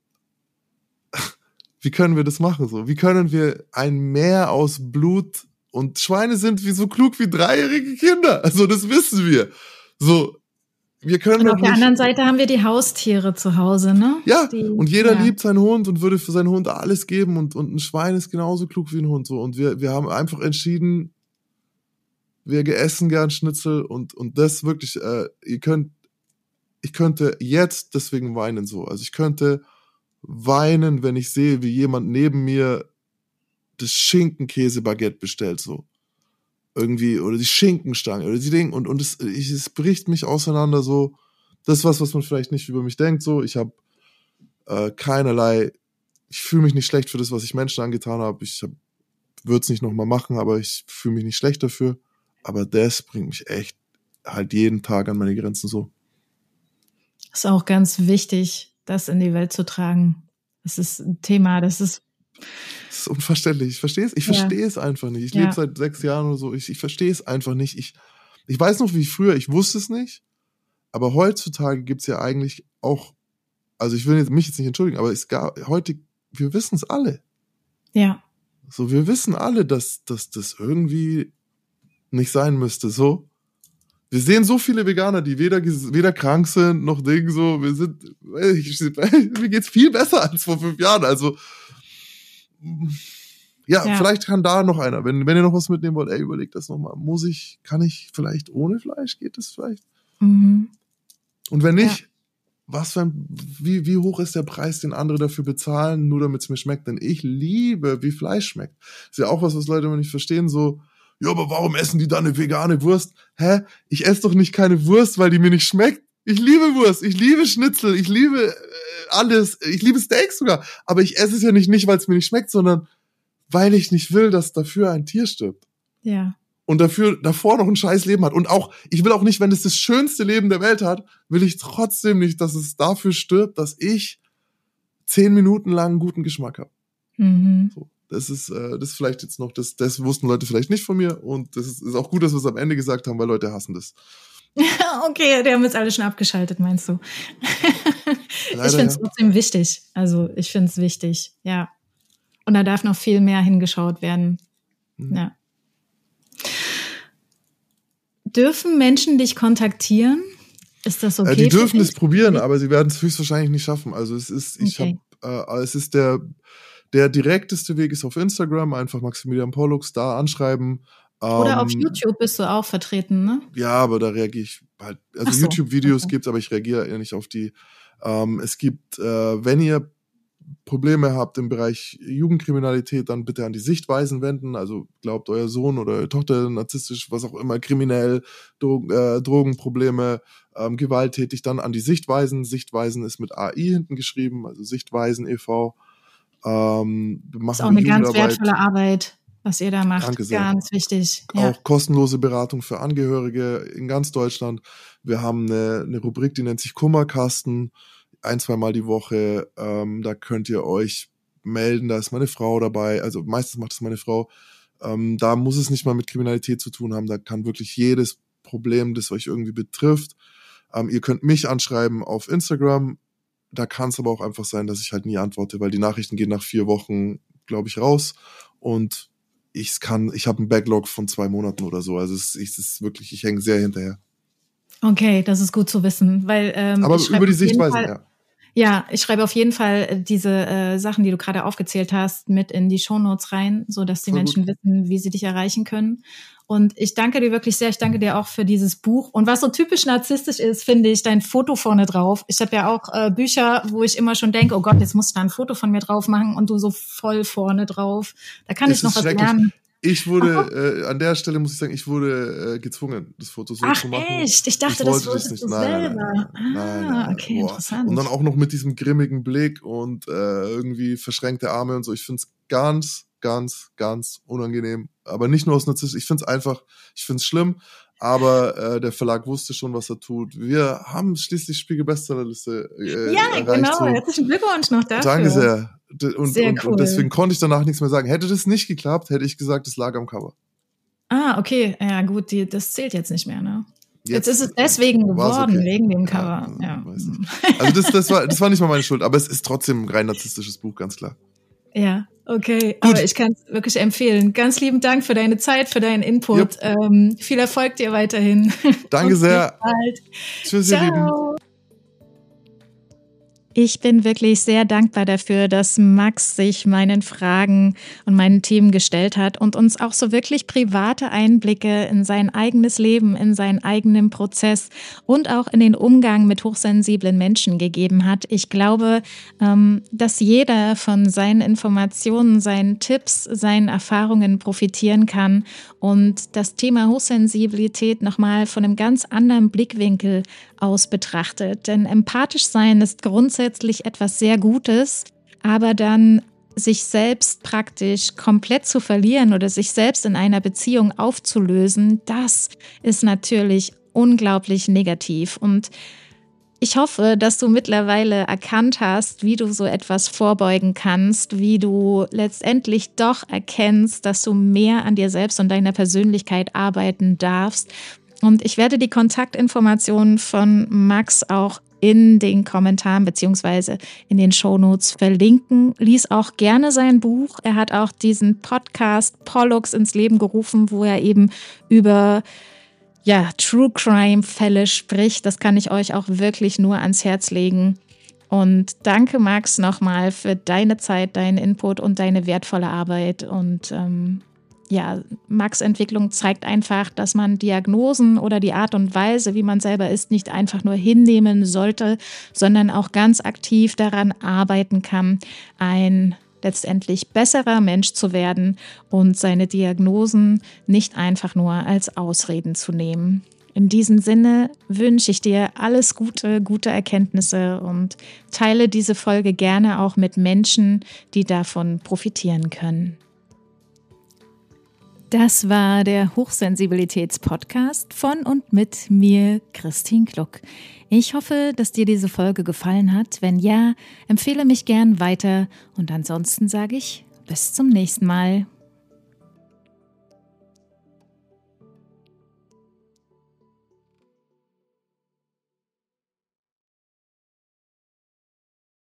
wie können wir das machen so? Wie können wir ein Meer aus Blut, und Schweine sind wie so klug wie dreijährige Kinder. Also das wissen wir. So, wir können Und doch auf der nicht, anderen Seite haben wir die Haustiere zu Hause, ne? ja, Die, und jeder ja. liebt seinen Hund und würde für seinen Hund alles geben, und, und ein Schwein ist genauso klug wie ein Hund, so. Und wir, wir haben einfach entschieden, wir essen gern Schnitzel, und, und das wirklich, äh, ihr könnt, ich könnte jetzt deswegen weinen, so. Also ich könnte weinen, wenn ich sehe, wie jemand neben mir das Schinkenkäse-Baguette bestellt, so. Irgendwie, oder die Schinkenstange, oder die Dinge, und, und es, ich, es bricht mich auseinander, so. Das ist was, was man vielleicht nicht über mich denkt, so. Ich habe äh, keinerlei, ich fühle mich nicht schlecht für das, was ich Menschen angetan habe. Ich würde es nicht nochmal machen, aber ich fühle mich nicht schlecht dafür. Aber das bringt mich echt halt jeden Tag an meine Grenzen, so. Ist auch ganz wichtig, das in die Welt zu tragen. Das ist ein Thema, das ist Das ist unverständlich. Ich verstehe es. Ich Ja. verstehe es einfach nicht. Ich Ja. lebe seit sechs Jahren oder so. Ich, ich verstehe es einfach nicht. Ich, ich weiß noch, wie früher, ich wusste es nicht. Aber heutzutage gibt's ja eigentlich auch, also ich will jetzt, mich jetzt nicht entschuldigen, aber es gab heute, wir wissen es alle. ja. So, wir wissen alle, dass, dass das irgendwie nicht sein müsste. So. Wir sehen so viele Veganer, die weder, ges- weder krank sind, noch Ding so. Wir sind, ich, mir geht's viel besser als vor fünf Jahren. Also, ja, Ja. vielleicht kann da noch einer, wenn, wenn ihr noch was mitnehmen wollt, ey, überlegt das nochmal. Muss ich, kann ich vielleicht ohne Fleisch? Geht das vielleicht? Mhm. Und wenn nicht, was für ein, wie, wie hoch ist der Preis, den andere dafür bezahlen, nur damit es mir schmeckt? Denn ich liebe, wie Fleisch schmeckt. Ist ja auch was, was Leute immer nicht verstehen, so, ja, aber warum essen die dann eine vegane Wurst? Hä? Ich esse doch nicht keine Wurst, weil die mir nicht schmeckt. Ich liebe Wurst, ich liebe Schnitzel, ich liebe äh, alles, ich liebe Steaks sogar. Aber ich esse es ja nicht, nicht weil es mir nicht schmeckt, sondern weil ich nicht will, dass dafür ein Tier stirbt. Ja. Und dafür davor noch ein scheiß Leben hat. Und auch, ich will auch nicht, wenn es das schönste Leben der Welt hat, will ich trotzdem nicht, dass es dafür stirbt, dass ich zehn Minuten lang einen guten Geschmack habe. Mhm. So, das ist, äh, das ist vielleicht jetzt noch, das, das wussten Leute vielleicht nicht von mir. Und das ist, ist auch gut, dass wir es am Ende gesagt haben, weil Leute hassen das. Okay, die haben jetzt alle schon abgeschaltet, meinst du? Leider, ich finde es ja. trotzdem wichtig. Also ich finde es wichtig, ja. Und da darf noch viel mehr hingeschaut werden. Mhm. Ja. Dürfen Menschen dich kontaktieren? Ist das okay? Äh, die dürfen für es dich? probieren, aber sie werden es höchstwahrscheinlich nicht schaffen. Also es ist, ich Okay. habe, äh, es ist der, der direkteste Weg ist auf Instagram, einfach Maximilian Pollux, da anschreiben. Oder auf Ähm, YouTube bist du auch vertreten, ne? Ja, aber da reagiere ich halt, also Ach so, YouTube-Videos okay. gibt's, aber ich reagiere eher nicht auf die. Ähm, es gibt, äh, wenn ihr Probleme habt im Bereich Jugendkriminalität, dann bitte an die Sichtweisen wenden. Also glaubt euer Sohn oder eure Tochter narzisstisch, was auch immer, kriminell, Dro äh, Drogenprobleme, ähm, gewalttätig, dann an die Sichtweisen. Sichtweisen ist mit A I hinten geschrieben, also Sichtweisen e V. Ähm, wir machen Ist auch eine ganz Jugendarbeit. wertvolle Arbeit, was ihr da macht. Danke sehr. Ganz wichtig. Ja. Auch kostenlose Beratung für Angehörige in ganz Deutschland. Wir haben eine, eine Rubrik, die nennt sich Kummerkasten, ein, zweimal die Woche. Ähm, da könnt ihr euch melden, da ist meine Frau dabei. Also meistens macht es meine Frau. Ähm, da muss es nicht mal mit Kriminalität zu tun haben. Da kann wirklich jedes Problem, das euch irgendwie betrifft. Ähm, ihr könnt mich anschreiben auf Instagram. Da kann es aber auch einfach sein, dass ich halt nie antworte, weil die Nachrichten gehen nach vier Wochen, glaube ich, raus. Und ich kann, ich habe einen Backlog von zwei Monaten oder so. Also es, es ist wirklich, ich hänge sehr hinterher. Okay, das ist gut zu wissen, weil ähm, Aber ich schreibe über die auf jeden Sichtweisen, Fall- ja. Ja, ich schreibe auf jeden Fall äh, diese äh, Sachen, die du gerade aufgezählt hast, mit in die Shownotes rein, so dass die Voll Menschen wissen, wie sie dich erreichen können. Und ich danke dir wirklich sehr. Ich danke dir auch für dieses Buch. Und was so typisch narzisstisch ist, finde ich, dein Foto vorne drauf. Ich habe ja auch äh, Bücher, wo ich immer schon denke, oh Gott, jetzt muss ich da ein Foto von mir drauf machen und du so voll vorne drauf. Da kann Es ich noch ist was schrecklich. lernen. Ich wurde, äh, an der Stelle muss ich sagen, ich wurde äh, gezwungen, das Foto so Ach zu machen. echt? Ich dachte, ich das wollte das wolltest nicht. du Nein, nein, selber. nein, nein, nein, ah, nein, nein. okay, Boah. interessant. Und dann auch noch mit diesem grimmigen Blick und äh, irgendwie verschränkte Arme und so. Ich finde es ganz, ganz, ganz unangenehm. Aber nicht nur aus Narzissmus. Ich finde es einfach, ich finde es schlimm. Aber äh, der Verlag wusste schon, was er tut. Wir haben schließlich Spiegel-Bestsellerliste äh, Ja, erreicht. genau. So. Herzlichen Glückwunsch noch dafür. Danke sehr. Und, Sehr und, cool. und deswegen konnte ich danach nichts mehr sagen. Hätte das nicht geklappt, hätte ich gesagt, es lag am Cover. Ah, okay. Ja, gut, die, das zählt jetzt nicht mehr, ne? Jetzt, Jetzt jetzt ist es deswegen geworden, okay. wegen dem Cover. Ja, ja. Weiß ich. Also das, das, war, das war nicht mal meine Schuld, aber es ist trotzdem ein rein narzisstisches Buch, ganz klar. Ja, okay. Gut. Aber ich kann es wirklich empfehlen. Ganz lieben Dank für deine Zeit, für deinen Input. Yep. Ähm, viel Erfolg dir weiterhin. Danke sehr. Bald. Tschüss, ihr Lieben. Ich bin wirklich sehr dankbar dafür, dass Max sich meinen Fragen und meinen Themen gestellt hat und uns auch so wirklich private Einblicke in sein eigenes Leben, in seinen eigenen Prozess und auch in den Umgang mit hochsensiblen Menschen gegeben hat. Ich glaube, dass jeder von seinen Informationen, seinen Tipps, seinen Erfahrungen profitieren kann und das Thema Hochsensibilität nochmal von einem ganz anderen Blickwinkel aus betrachtet. Denn empathisch sein ist grundsätzlich etwas sehr Gutes, aber dann sich selbst praktisch komplett zu verlieren oder sich selbst in einer Beziehung aufzulösen, das ist natürlich unglaublich negativ. Und ich hoffe, dass du mittlerweile erkannt hast, wie du so etwas vorbeugen kannst, wie du letztendlich doch erkennst, dass du mehr an dir selbst und deiner Persönlichkeit arbeiten darfst. Und ich werde die Kontaktinformationen von Max auch in den Kommentaren beziehungsweise in den Shownotes verlinken. Lies auch gerne sein Buch. Er hat auch diesen Podcast Pollux ins Leben gerufen, wo er eben über ja, True Crime Fälle spricht. Das kann ich euch auch wirklich nur ans Herz legen. Und danke, Max, nochmal für deine Zeit, deinen Input und deine wertvolle Arbeit. Und ähm, ja, Max' Entwicklung zeigt einfach, dass man Diagnosen oder die Art und Weise, wie man selber ist, nicht einfach nur hinnehmen sollte, sondern auch ganz aktiv daran arbeiten kann, ein letztendlich besserer Mensch zu werden und seine Diagnosen nicht einfach nur als Ausreden zu nehmen. In diesem Sinne wünsche ich dir alles Gute, gute Erkenntnisse und teile diese Folge gerne auch mit Menschen, die davon profitieren können. Das war der Hochsensibilitäts-Podcast von und mit mir, Christine Kluck. Ich hoffe, dass dir diese Folge gefallen hat. Wenn ja, empfehle mich gern weiter und ansonsten sage ich bis zum nächsten Mal.